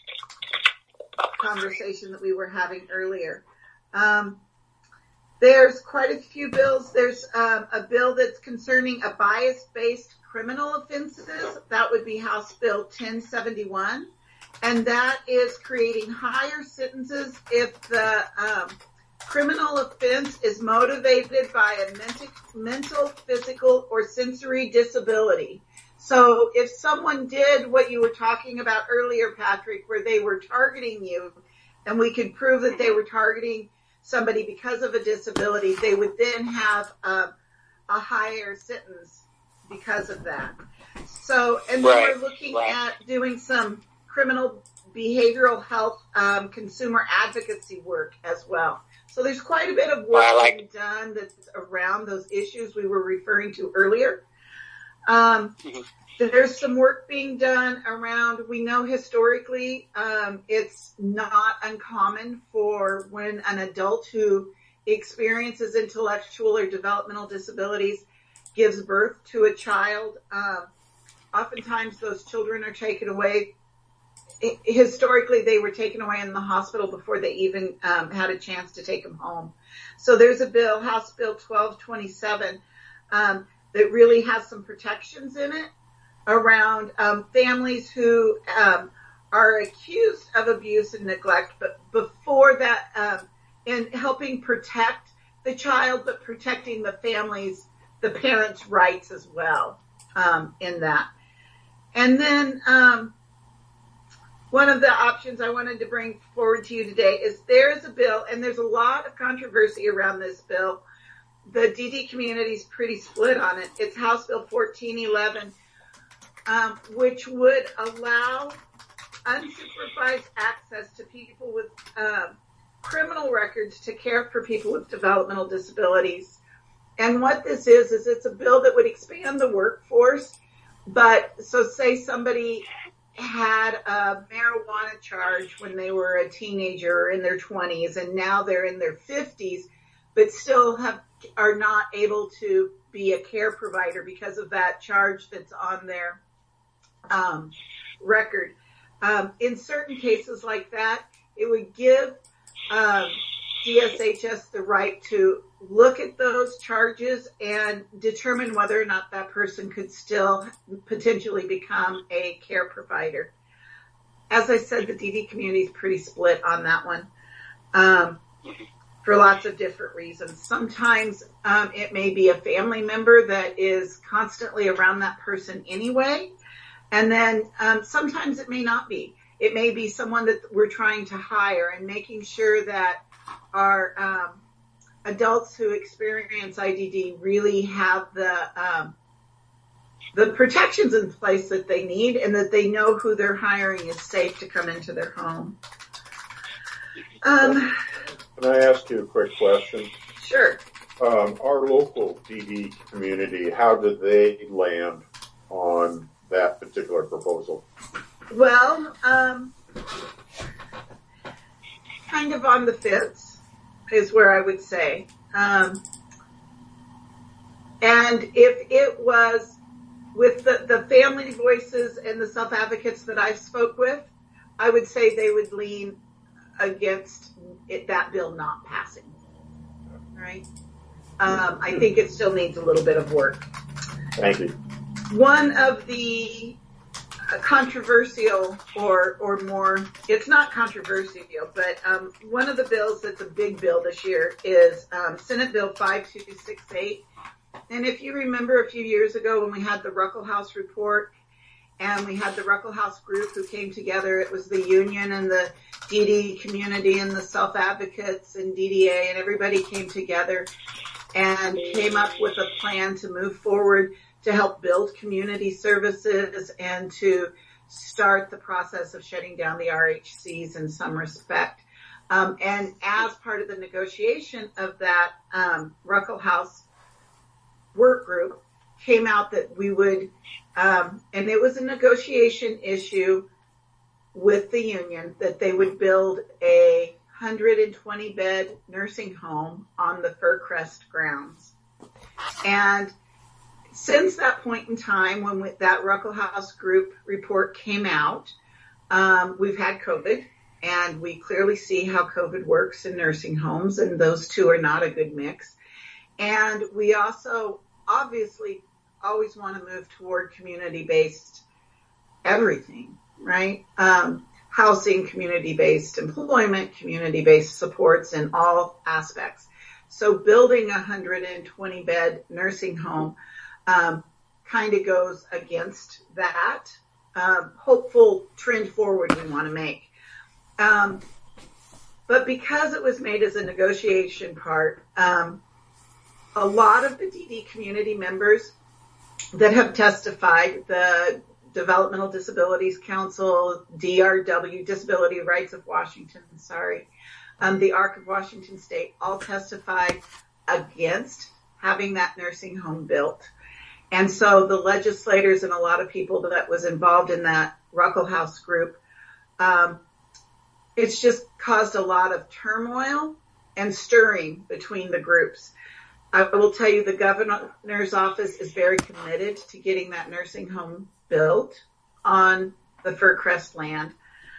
conversation that we were having earlier. Um, there's quite a few bills. There's um, a bill that's concerning a bias-based criminal offenses. That would be House Bill ten seventy-one. And that is creating higher sentences if the um, criminal offense is motivated by a mental, mental, physical, or sensory disability. So if someone did what you were talking about earlier, Patrick, where they were targeting you, and we could prove that they were targeting somebody because of a disability, they would then have a, a higher sentence because of that. So, and then right, we're looking right. at doing some criminal behavioral health um, consumer advocacy work as well. So there's quite a bit of work well, like- being done that's around those issues we were referring to earlier. Um, mm-hmm. There's some work being done around, we know historically um, it's not uncommon for when an adult who experiences intellectual or developmental disabilities gives birth to a child. Um, oftentimes those children are taken away. Historically, they were taken away in the hospital before they even um, had a chance to take them home. So there's a bill, House Bill twelve twenty-seven, um, that really has some protections in it around um, families who um, are accused of abuse and neglect, but before that, um, in helping protect the child, but protecting the family's, the parents' rights as well um, in that. And then um, one of the options I wanted to bring forward to you today is there is a bill, and there's a lot of controversy around this bill. The D D community is pretty split on it. It's House Bill fourteen eleven, um, which would allow unsupervised access to people with uh, criminal records to care for people with developmental disabilities. And what this is, is it's a bill that would expand the workforce. But so say somebody had a marijuana charge when they were a teenager or in their twenties, and now they're in their fifties, but still have are not able to be a care provider because of that charge that's on their um, record. Um, in certain cases like that, it would give um, D S H S the right to look at those charges and determine whether or not that person could still potentially become a care provider. As I said, the D D community is pretty split on that one um, for lots of different reasons. Sometimes um, it may be a family member that is constantly around that person anyway, and then um, sometimes it may not be. It may be someone that we're trying to hire and making sure that our um, adults who experience I D D really have the um, the protections in place that they need, and that they know who they're hiring is safe to come into their home. Um, Can I ask you a quick question? Sure. Um, our local D D community, how did they land on that particular proposal? Well, um, kind of on the fence is where I would say. Um, and if it was with the, the family voices and the self-advocates that I spoke with, I would say they would lean against it, that bill not passing. Right? Um, I think it still needs a little bit of work. Thank you. One of the controversial or or more, it's not controversial, but um, one of the bills that's a big bill this year is um, Senate Bill five two six eight. And if you remember a few years ago when we had the Ruckelshaus report and we had the Ruckelshaus group who came together, it was the union and the D D community and the self-advocates and D D A, and everybody came together and came up with a plan to move forward to help build community services and to start the process of shutting down the R H Cs in some respect. Um, and as part of the negotiation of that um, Ruckelshaus work group, came out that we would, um, and it was a negotiation issue with the union, that they would build a hundred twenty bed nursing home on the Fircrest grounds. And since that point in time, when we, that Ruckelshaus Group report came out, um, we've had COVID, and we clearly see how COVID works in nursing homes, and those two are not a good mix. And we also obviously always want to move toward community-based everything, right? Um, housing, community-based employment, community-based supports in all aspects. So building a one hundred twenty bed nursing home um, kind of goes against that um, hopeful trend forward we want to make. Um, but because it was made as a negotiation part, um, a lot of the D D community members that have testified, the Developmental Disabilities Council, D R W, Disability Rights of Washington, sorry, um, the A R C of Washington State, all testified against having that nursing home built. And so the legislators and a lot of people that was involved in that Ruckelshaus group, um, it's just caused a lot of turmoil and stirring between the groups. I will tell you the governor's office is very committed to getting that nursing home built on the Fircrest land.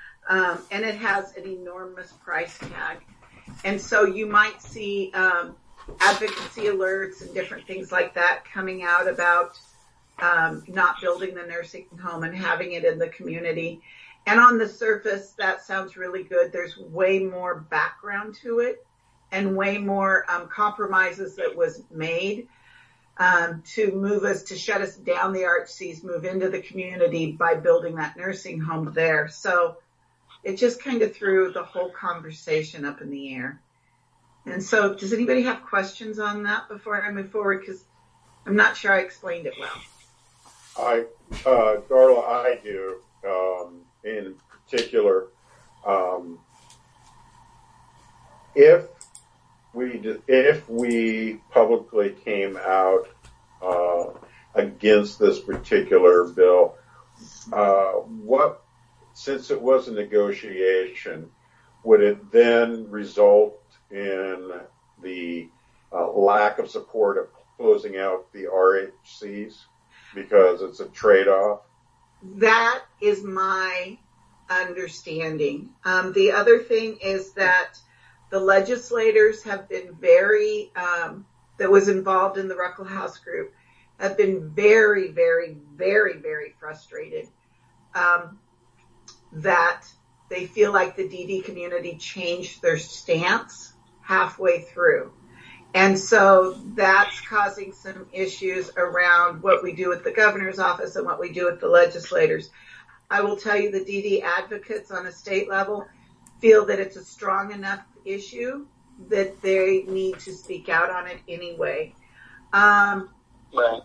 Um, and it has an enormous price tag. And so you might see um, advocacy alerts and different things like that coming out about um, not building the nursing home and having it in the community. And on the surface, that sounds really good. There's way more background to it and way more um, compromises that was made um, to move us, to shut us down the Archseas, move into the community by building that nursing home there. So it just kind of threw the whole conversation up in the air. And so does anybody have questions on that before I move forward? Because I'm not sure I explained it well. I, uh, Darla, I do. Um, in particular, um, if we if we publicly came out uh, against this particular bill, uh, what, since it was a negotiation, would it then result in the uh, lack of support of closing out the R H Cs because it's a trade-off? That is my understanding. Um, the other thing is that the legislators have been very, um, that was involved in the Ruckelshaus group, have been very, very, very, very frustrated um, that they feel like the D D community changed their stance halfway through. And so that's causing some issues around what we do with the governor's office and what we do with the legislators. I will tell you the D D advocates on a state level feel that it's a strong enough issue that they need to speak out on it anyway. Um, right.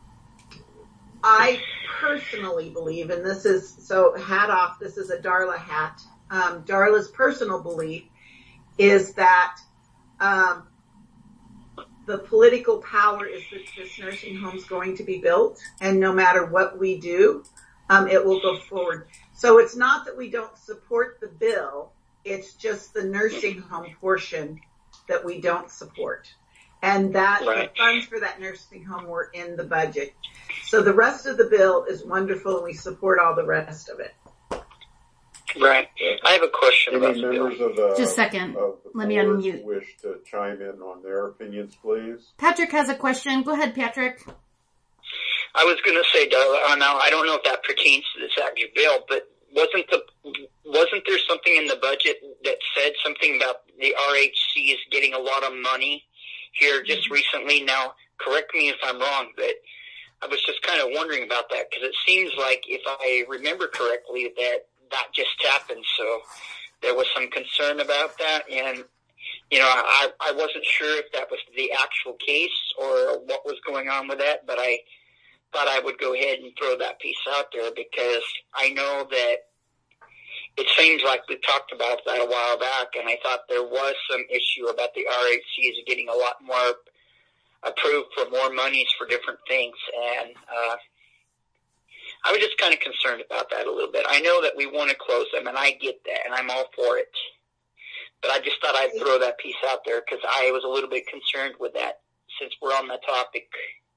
I personally believe, and this is, so hat off, this is a Darla hat. Um, Darla's personal belief is that um, the political power is that this nursing home is going to be built, and no matter what we do, um, it will go forward. So it's not that we don't support the bill, it's just the nursing home portion that we don't support. And that right. The funds for that nursing home were in the budget. So the rest of the bill is wonderful, and we support all the rest of it. Right. I have a question Any about the members bill. of the, Just a second. Of the Let me board unmute. Wish to chime in on their opinions, please? Patrick has a question. Go ahead, Patrick. I was going to say, Darla, now I don't know if that pertains to this actual bill, but wasn't the wasn't there something in the budget that said something about the R H C is getting a lot of money here just recently? Now, correct me if I'm wrong, but I was just kind of wondering about that because it seems like, if I remember correctly, that that just happened. So there was some concern about that, and you know, I I wasn't sure if that was the actual case or what was going on with that, but I thought I would go ahead and throw that piece out there because I know that it seems like we talked about that a while back, and I thought there was some issue about the R H Cs getting a lot more approved for more monies for different things, and uh, I was just kind of concerned about that a little bit. I know that we want to close them, and I get that, and I'm all for it. But I just thought I'd throw that piece out there because I was a little bit concerned with that since we're on the topic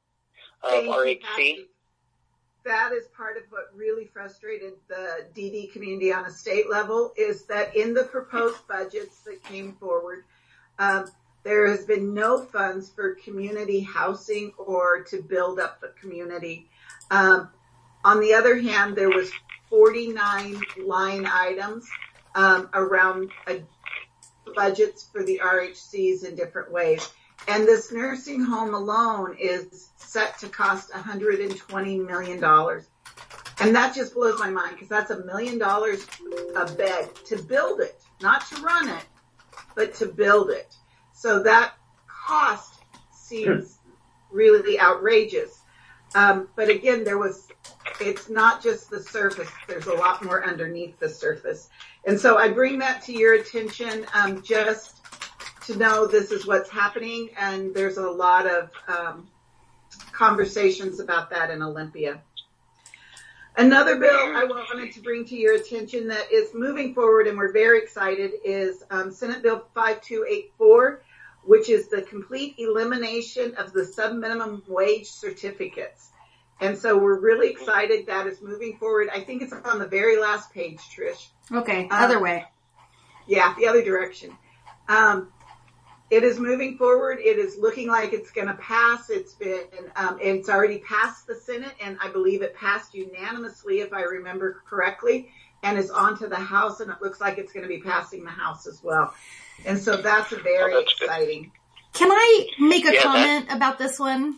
of Thank R H C. You, that is part of what really frustrated the D D community on a state level is that in the proposed budgets that came forward, um, there has been no funds for community housing or to build up the community. Um, on the other hand, there was forty-nine line items um, around a budgets for the R H Cs in different ways. And this nursing home alone is set to cost one hundred twenty million dollars. And that just blows my mind because that's a million dollars a bed to build it, not to run it, but to build it. So that cost seems really outrageous. Um, but again, there was, it's not just the surface. There's a lot more underneath the surface. And so I bring that to your attention, um, just to know this is what's happening. And there's a lot of, um, conversations about that in Olympia. Another bill I wanted to bring to your attention that is moving forward and we're very excited is, um, Senate Bill five two eight four, which is the complete elimination of the sub-minimum wage certificates. And so we're really excited that is moving forward. I think it's on the very last page, Trish. Okay, um, other way. Yeah, the other direction. Um, it is moving forward. It is looking like it's going to pass. It's been, um, it's already passed the Senate, and I believe it passed unanimously, if I remember correctly, and is on to the House, and it looks like it's going to be passing the House as well. And so that's a very oh, that's exciting. Good. Can I make a yeah, comment that- about this one,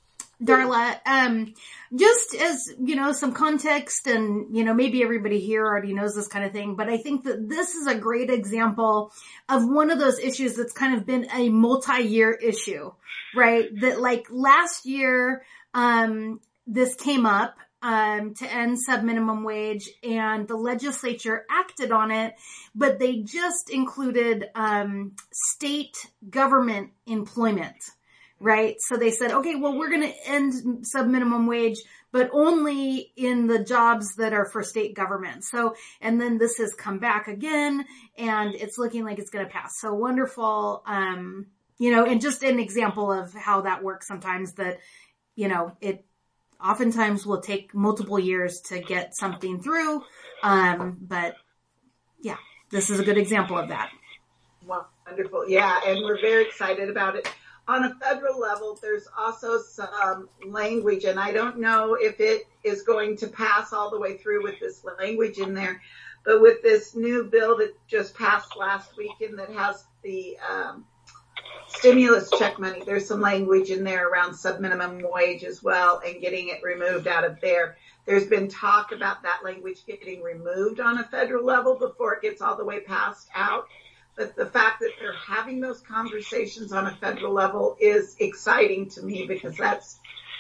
Darla? Um, just as, you know, some context and, you know, maybe everybody here already knows this kind of thing, but I think that this is a great example of one of those issues that's kind of been a multi-year issue, right? That like last year, um, this came up. Um, to end sub-minimum wage, and the legislature acted on it, but they just included um, state government employment, right? So they said, okay, well, we're going to end sub-minimum wage, but only in the jobs that are for state government. So, and then this has come back again, and it's looking like it's going to pass. So wonderful, um, you know, and just an example of how that works sometimes that, you know, it oftentimes will take multiple years to get something through. Um, but yeah, this is a good example of that. Wonderful. Yeah. And we're very excited about it. On a federal level, there's also some language, and I don't know if it is going to pass all the way through with this language in there, but with this new bill that just passed last weekend that has the, um, stimulus check money, there's some language in there around sub-minimum wage as well and getting it removed out of there. There's been talk about that language getting removed on a federal level before it gets all the way passed out. But the fact that they're having those conversations on a federal level is exciting to me because that's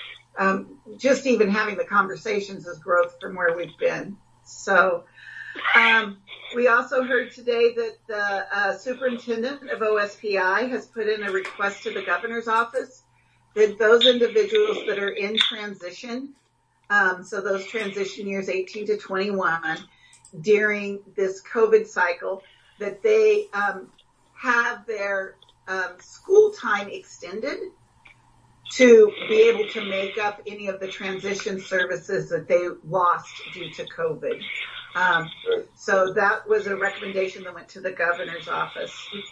um, just even having the conversations is growth from where we've been. So um, we also heard today that the uh, superintendent of O S P I has put in a request to the governor's office that those individuals that are in transition, um, so those transition years eighteen to twenty-one, during this COVID cycle, that they um, have their um, school time extended to be able to make up any of the transition services that they lost due to COVID. Um, so that was a recommendation that went to the governor's office.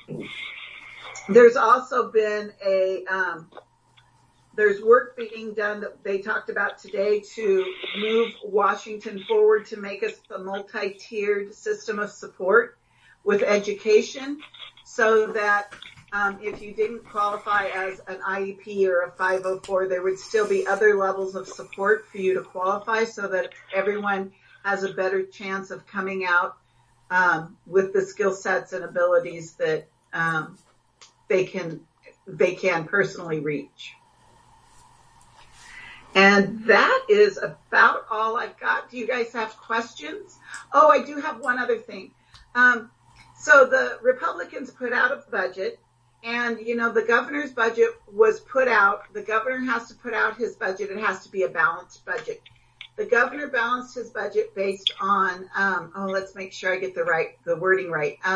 There's also been a, um, there's work being done that they talked about today to move Washington forward to make us a multi-tiered system of support with education so that um, if you didn't qualify as an I E P or a five oh four, there would still be other levels of support for you to qualify so that everyone has a better chance of coming out um, with the skill sets and abilities that um, they can they can personally reach. And that is about all I've got. Do you guys have questions? Oh, I do have one other thing. Um, so the Republicans put out a budget, and, you know, the governor's budget was put out. The governor has to put out his budget. It has to be a balanced budget. The governor balanced his budget based on, um, oh, let's make sure I get the right, the wording right. Um,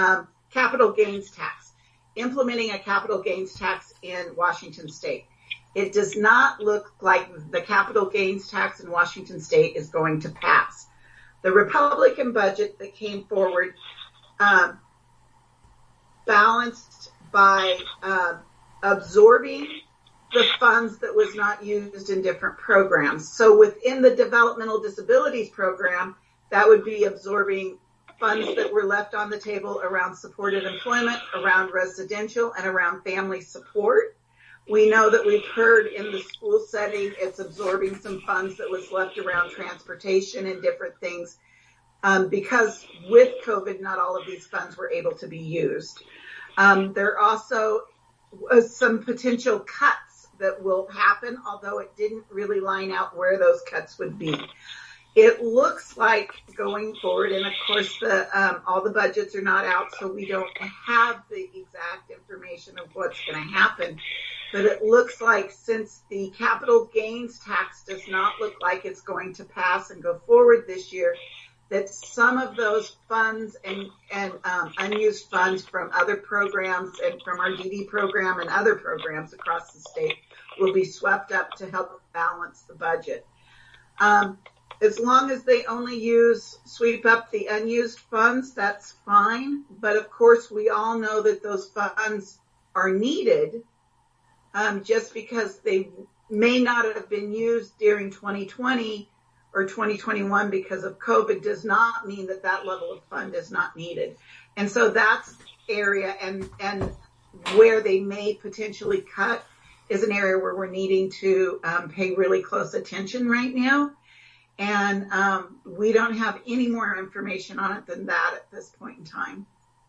capital gains tax, implementing a capital gains tax in Washington State. It does not look like the capital gains tax in Washington State is going to pass. The Republican budget that came forward um, balanced by uh, absorbing the funds that was not used in different programs. So within the developmental disabilities program, that would be absorbing funds that were left on the table around supported employment, around residential, and around family support. We know that we've heard in the school setting, it's absorbing some funds that was left around transportation and different things. Um, because with COVID, not all of these funds were able to be used. Um, there also was some potential cuts that will happen, although it didn't really line out where those cuts would be. It looks like going forward, and of course the um, all the budgets are not out, so we don't have the exact information of what's going to happen. But it looks like since the capital gains tax does not look like it's going to pass and go forward this year, that some of those funds and, and um, unused funds from other programs and from our D D program and other programs across the state will be swept up to help balance the budget. Um, as long as they only use, sweep up the unused funds, that's fine. But of course, we all know that those funds are needed. Um, just because they may not have been used during twenty twenty or twenty twenty-one because of COVID does not mean that that level of fund is not needed. And so that's area and, and where they may potentially cut is an area where we're needing to um, pay really close attention right now. And um, we don't have any more information on it than that at this point in time.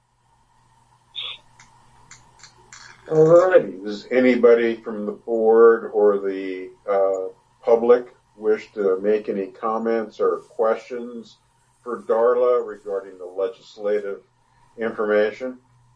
All righty. Does anybody from the board or the uh, public wish to make any comments or questions for Darla regarding the legislative information?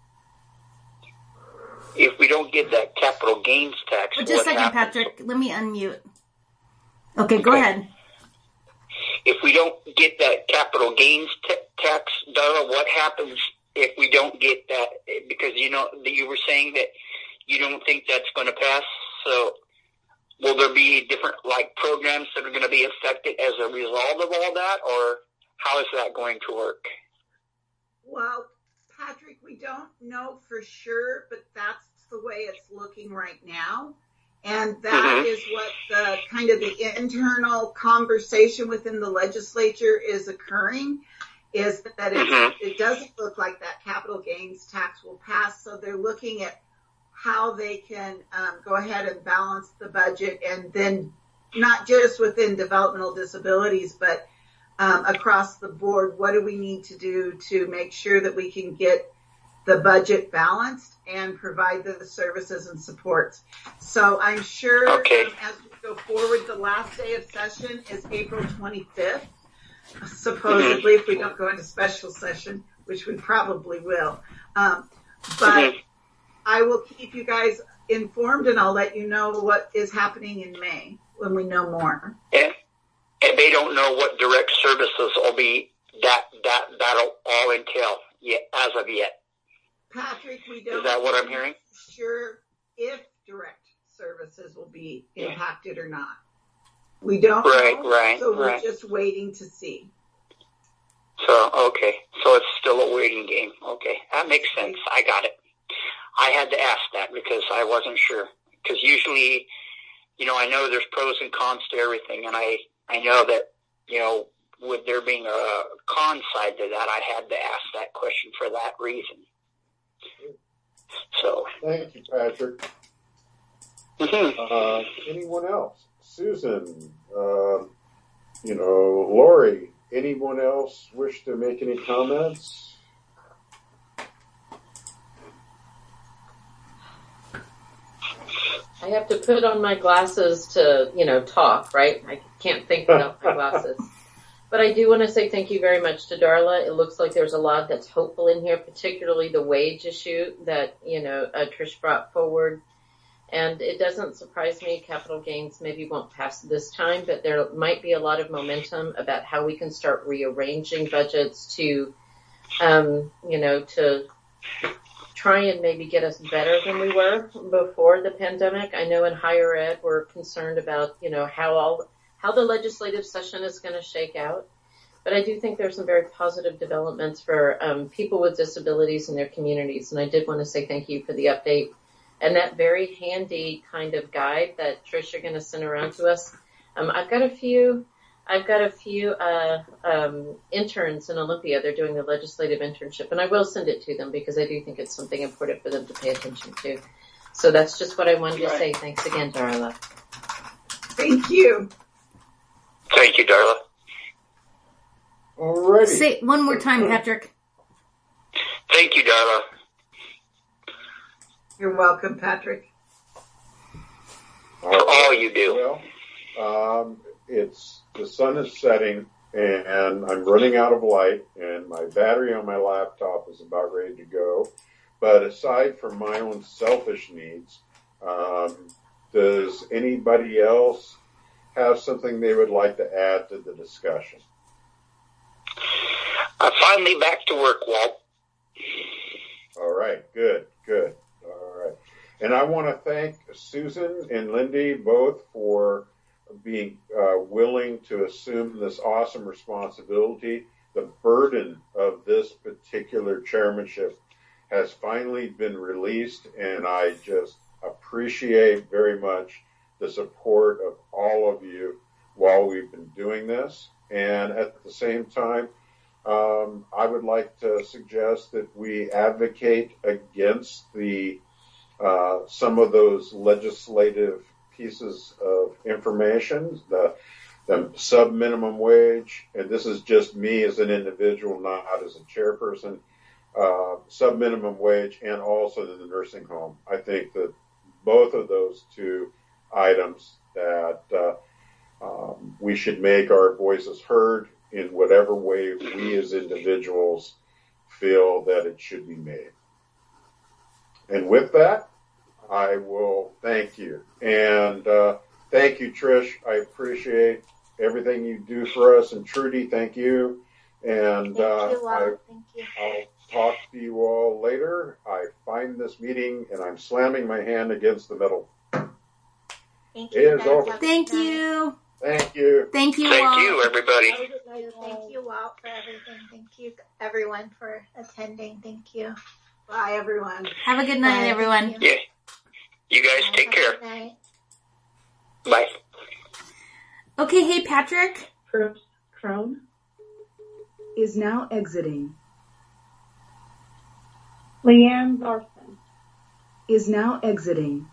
If we don't get that capital gains tax, but just a second, happens? Patrick. Let me unmute. Okay, go ahead. If we don't get that capital gains t- tax, Darla, what happens if we don't get that? Because you know you were saying that you don't think that's going to pass. So will there be different like programs that are going to be affected as a result of all that, or how is that going to work? Well, Patrick, we don't know for sure, but that's the way it's looking right now. And that mm-hmm. is what the kind of the internal conversation within the legislature is occurring, is that it, mm-hmm. it doesn't look like that capital gains tax will pass. So they're looking at how they can um, go ahead and balance the budget, and then not just within developmental disabilities, but um, across the board, what do we need to do to make sure that we can get the budget balanced and provide the services and supports. So I'm sure okay. um, as we go forward, the last day of session is April twenty-fifth, supposedly, mm-hmm. if we don't go into special session, which we probably will. Um, but mm-hmm. I will keep you guys informed, and I'll let you know what is happening in May when we know more. And, and they don't know what direct services will be that that that'll all entail yet as of yet. Patrick, we don't. Is that what I'm hearing? Sure, if direct services will be impacted or not. We don't right, know, right, so we're right. just waiting to see. So, okay. So it's still a waiting game. Okay. That makes sense. I got it. I had to ask that because I wasn't sure. Because usually, you know, I know there's pros and cons to everything, and I, I know that, you know, with there being a con side to that, I had to ask that question for that reason. So. Thank you, Patrick. Mm-hmm. Uh, anyone else? Susan, uh, you know, Lori, anyone else wish to make any comments? I have to put on my glasses to, you know, talk, right? I can't think without my glasses. But I do want to say thank you very much to Darla. It looks like there's a lot that's hopeful in here, particularly the wage issue that, you know, uh, Trish brought forward. And it doesn't surprise me capital gains maybe won't pass this time, but there might be a lot of momentum about how we can start rearranging budgets to, um, you know, to try and maybe get us better than we were before the pandemic. I know in higher ed we're concerned about, you know, how all how the legislative session is going to shake out. But I do think there's some very positive developments for um, people with disabilities in their communities. And I did want to say thank you for the update and that very handy kind of guide that Trish, you're going to send around to us. Um, I've got a few. I've got a few uh, um, interns in Olympia. They're doing the legislative internship, and I will send it to them because I do think it's something important for them to pay attention to. So that's just what I wanted to say. Thanks again, Darla. Thank you. Thank you, Darla. Alrighty. Say it one more time, Patrick. Thank you, Darla. You're welcome, Patrick. For all you do. Well, um, it's the sun is setting, and I'm running out of light, and my battery on my laptop is about ready to go. But aside from my own selfish needs, um, does anybody else have something they would like to add to the discussion? I'm finally back to work, Walt. All right, good, good. All right. And I want to thank Susan and Lindy both for being uh, willing to assume this awesome responsibility. The burden of this particular chairmanship has finally been released, and I just appreciate very much the support of all of you while we've been doing this. And at the same time, um, I would like to suggest that we advocate against the uh, some of those legislative pieces of information, the, the sub-minimum wage, and this is just me as an individual, not as a chairperson, uh, sub-minimum wage, and also the nursing home. I think that both of those two items that uh, um, we should make our voices heard in whatever way we as individuals feel that it should be made. And with that, I will thank you. And uh, thank you, Trish. I appreciate everything you do for us. And Trudy, thank you. And Thank uh, you, I, Walt. Thank you. I'll talk to you all later. I find this meeting, and I'm slamming my hand against the metal. Thank It you. is guys. over. Have a Thank good night. you. Thank you. Thank you, Thank Walt. you, everybody. Thank you. Thank you, Walt, for everything. Thank you, everyone, for attending. Thank you. Bye, everyone. Have a good night, Bye. everyone. Thank you. Yeah. You guys Bye. take Have a care. good night. Bye. Okay, hey, Patrick. Crone is now exiting. Leanne Larson Is now exiting.